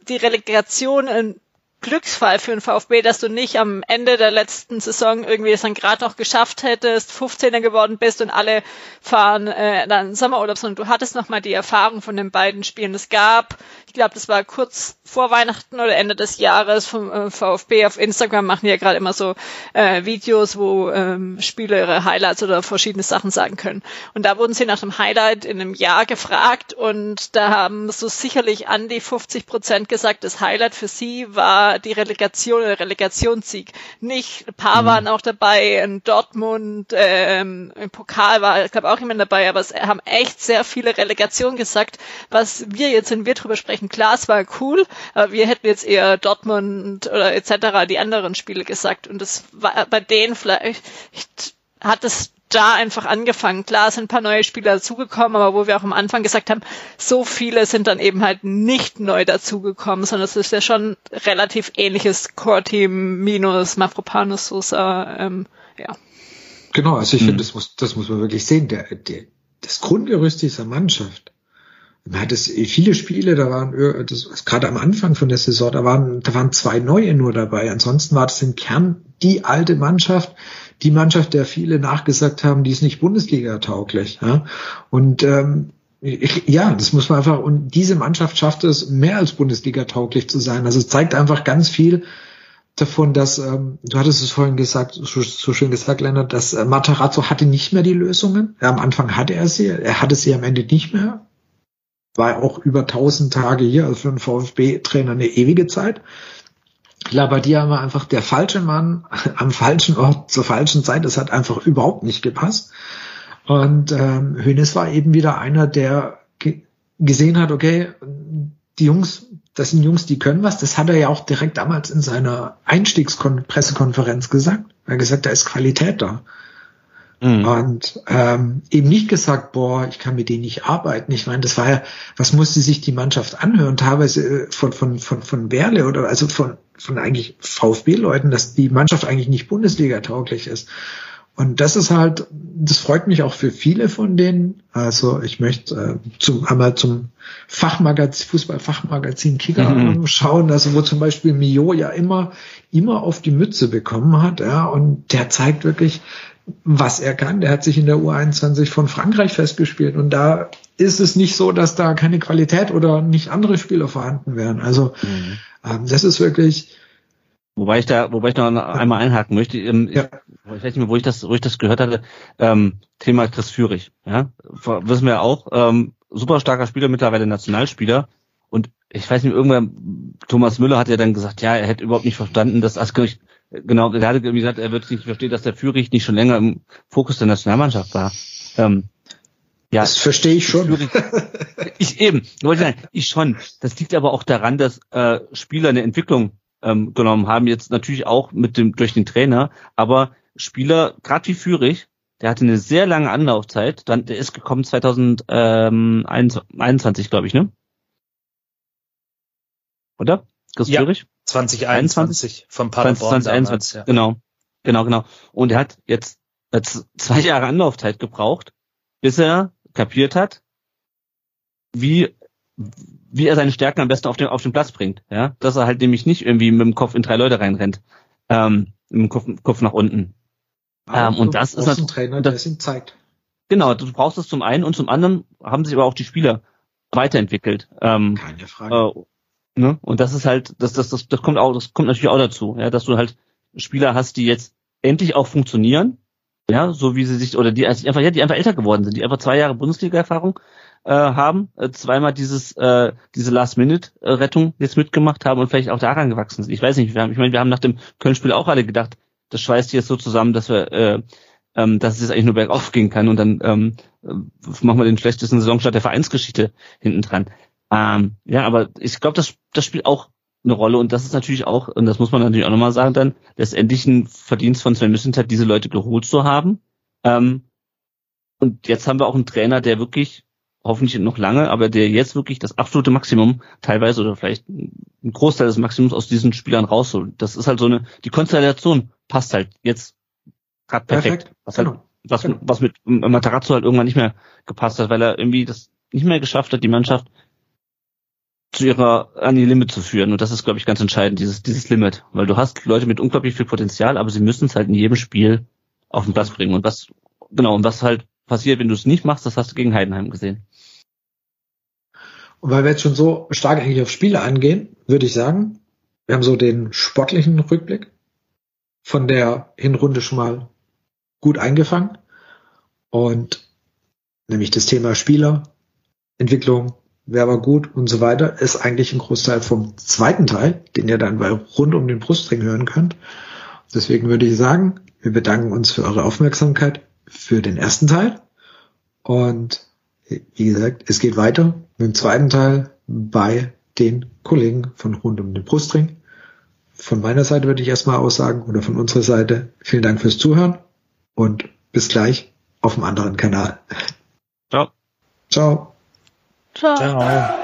[SPEAKER 2] die Relegation ein Glücksfall für den VfB, dass du nicht am Ende der letzten Saison irgendwie es dann gerade noch geschafft hättest, fünfzehner geworden bist und alle fahren äh, dann Sommerurlaub, sondern du hattest nochmal die Erfahrung von den beiden Spielen. Es gab, ich glaube, das war kurz vor Weihnachten oder Ende des Jahres vom äh, VfB auf Instagram, machen die ja gerade immer so äh, Videos, wo ähm, Spieler ihre Highlights oder verschiedene Sachen sagen können. Und da wurden sie nach dem Highlight in einem Jahr gefragt und da haben so sicherlich an die fünfzig Prozent gesagt, das Highlight für sie war die Relegation oder Relegationssieg. Nicht, ein paar mhm. waren auch dabei, in Dortmund, ähm, im Pokal war, ich glaube auch jemand dabei, aber es haben echt sehr viele Relegationen gesagt, was wir jetzt, wenn wir drüber sprechen, klar, es war cool, aber wir hätten jetzt eher Dortmund oder et cetera die anderen Spiele gesagt und das war bei denen vielleicht, hat es da einfach angefangen. Klar, es sind ein paar neue Spieler dazugekommen, aber wo wir auch am Anfang gesagt haben, so viele sind dann eben halt nicht neu dazugekommen, sondern es ist ja schon relativ ähnliches Core-Team minus Mavropanos, Sosa, ähm, ja.
[SPEAKER 1] Genau, also ich
[SPEAKER 3] mhm.
[SPEAKER 1] finde, das muss, das muss man wirklich sehen. Der, der, das Grundgerüst dieser Mannschaft, man hat es viele Spiele, da waren, das, gerade am Anfang von der Saison, da waren, da waren zwei neue nur dabei. Ansonsten war das im Kern die alte Mannschaft, die Mannschaft, der viele nachgesagt haben, die ist nicht Bundesliga-tauglich. Ja? Und ähm, ich, ja, das muss man einfach, und diese Mannschaft schafft es, mehr als Bundesliga-tauglich zu sein. Also es zeigt einfach ganz viel davon, dass, ähm, du hattest es vorhin gesagt, so, so schön gesagt, Lennart, dass äh, Matarazzo hatte nicht mehr die Lösungen. Ja, am Anfang hatte er sie, er hatte sie am Ende nicht mehr. War auch über tausend Tage hier, also für einen VfB-Trainer eine ewige Zeit. Labbadia war einfach der falsche Mann am falschen Ort zur falschen Zeit. Das hat einfach überhaupt nicht gepasst. Und ähm, Hoeneß war eben wieder einer, der ge- gesehen hat, okay, die Jungs, das sind Jungs, die können was. Das hat er ja auch direkt damals in seiner Einstiegspressekonferenz gesagt. Er hat gesagt, da ist Qualität da. Mhm. Und ähm, eben nicht gesagt, boah, ich kann mit denen nicht arbeiten. Ich meine, das war ja, was musste sich die Mannschaft anhören? Teilweise äh, von von von von Werle oder also von von eigentlich VfB-Leuten, dass die Mannschaft eigentlich nicht Bundesliga-tauglich ist. Und das ist halt, das freut mich auch für viele von denen. Also ich möchte äh, zum einmal zum Fachmagazin, Fußball-Fachmagazin Kicker mhm. schauen, also wo zum Beispiel Mio ja immer immer auf die Mütze bekommen hat, ja, und der zeigt wirklich, was er kann. Der hat sich in der U einundzwanzig von Frankreich festgespielt und da ist es nicht so, dass da keine Qualität oder nicht andere Spieler vorhanden wären. Also mhm. ähm, das ist wirklich.
[SPEAKER 3] Wobei ich da, wobei ich noch einmal einhaken möchte. Ähm, ja. ich, ich weiß nicht mehr, wo ich das, wo ich das gehört hatte. Ähm, Thema Chris Führig. Ja, wissen wir ja auch. Ähm, super starker Spieler, mittlerweile Nationalspieler. Und ich weiß nicht, irgendwann Thomas Müller hat ja dann gesagt, ja, er hätte überhaupt nicht verstanden, dass also genau, er hatte irgendwie gesagt, er wird nicht verstehen, dass der Führig nicht schon länger im Fokus der Nationalmannschaft war. Ähm, ja,
[SPEAKER 1] das verstehe ich schon.
[SPEAKER 3] Führig, ich eben, wollte sagen, ich schon. Das liegt aber auch daran, dass äh, Spieler eine Entwicklung ähm, genommen haben, jetzt natürlich auch mit dem durch den Trainer, aber Spieler, gerade wie Führig, der hatte eine sehr lange Anlaufzeit, dann der ist gekommen zwanzig einundzwanzig, glaube ich, ne? Oder? Chris
[SPEAKER 5] ja,
[SPEAKER 3] Führig?
[SPEAKER 5] zwanzig einundzwanzig vom Paderborn.
[SPEAKER 3] zwanzig einundzwanzig, ja. Genau, genau, genau. Und er hat jetzt zwei Jahre Anlaufzeit gebraucht, bis er kapiert hat, wie wie er seine Stärken am besten auf den auf den Platz bringt, ja, dass er halt nämlich nicht irgendwie mit dem Kopf in drei Leute reinrennt, ähm, mit dem Kopf, Kopf nach unten. Ähm, und das ist
[SPEAKER 1] ein Trainer, der es ihm zeigt.
[SPEAKER 3] Genau, du brauchst es zum einen und zum anderen haben sich aber auch die Spieler weiterentwickelt. Ähm,
[SPEAKER 1] Keine Frage.
[SPEAKER 3] Äh, ne? Und das ist halt, das das das das kommt auch, das kommt natürlich auch dazu, ja, dass du halt Spieler hast, die jetzt endlich auch funktionieren, ja, so wie sie sich oder die also einfach ja, die einfach älter geworden sind, die einfach zwei Jahre Bundesliga-Erfahrung äh, haben, äh, zweimal dieses äh, diese Last-Minute-Rettung jetzt mitgemacht haben und vielleicht auch daran gewachsen sind. Ich weiß nicht, wir haben, ich meine, wir haben nach dem Köln-Spiel auch alle gedacht, das schweißt jetzt so zusammen, dass wir äh, ähm, dass es jetzt eigentlich nur bergauf gehen kann und dann ähm, machen wir den schlechtesten Saisonstart der Vereinsgeschichte hinten dran. Ähm, ja, aber ich glaube, das das spielt auch eine Rolle und das ist natürlich auch, und das muss man natürlich auch nochmal sagen, dann letztendlich ein Verdienst von Sven Mislintat, diese Leute geholt zu haben. Ähm, und jetzt haben wir auch einen Trainer, der wirklich, hoffentlich noch lange, aber der jetzt wirklich das absolute Maximum teilweise oder vielleicht ein Großteil des Maximums aus diesen Spielern rausholt. Das ist halt so eine, die Konstellation passt halt jetzt gerade perfekt. perfekt. Was, halt, genau. was, genau. was mit Matarazzo halt irgendwann nicht mehr gepasst hat, weil er irgendwie das nicht mehr geschafft hat, die Mannschaft zu ihrer, an ihr Limit zu führen. Und das ist, glaube ich, ganz entscheidend, dieses, dieses Limit. Weil du hast Leute mit unglaublich viel Potenzial, aber sie müssen es halt in jedem Spiel auf den Platz bringen. Und was, genau, und was halt passiert, wenn du es nicht machst, das hast du gegen Heidenheim gesehen.
[SPEAKER 1] Und weil wir jetzt schon so stark eigentlich auf Spiele angehen, würde ich sagen, wir haben so den sportlichen Rückblick von der Hinrunde schon mal gut eingefangen. Und nämlich das Thema Spieler, Entwicklung, wer war gut und so weiter, ist eigentlich ein Großteil vom zweiten Teil, den ihr dann bei Rund um den Brustring hören könnt. Deswegen würde ich sagen, wir bedanken uns für eure Aufmerksamkeit für den ersten Teil. Und wie gesagt, es geht weiter mit dem zweiten Teil bei den Kollegen von Rund um den Brustring. Von meiner Seite würde ich erstmal aussagen, oder von unserer Seite, vielen Dank fürs Zuhören und bis gleich auf dem anderen Kanal.
[SPEAKER 3] Ciao.
[SPEAKER 1] Ciao.
[SPEAKER 2] Ciao.
[SPEAKER 5] Ciao.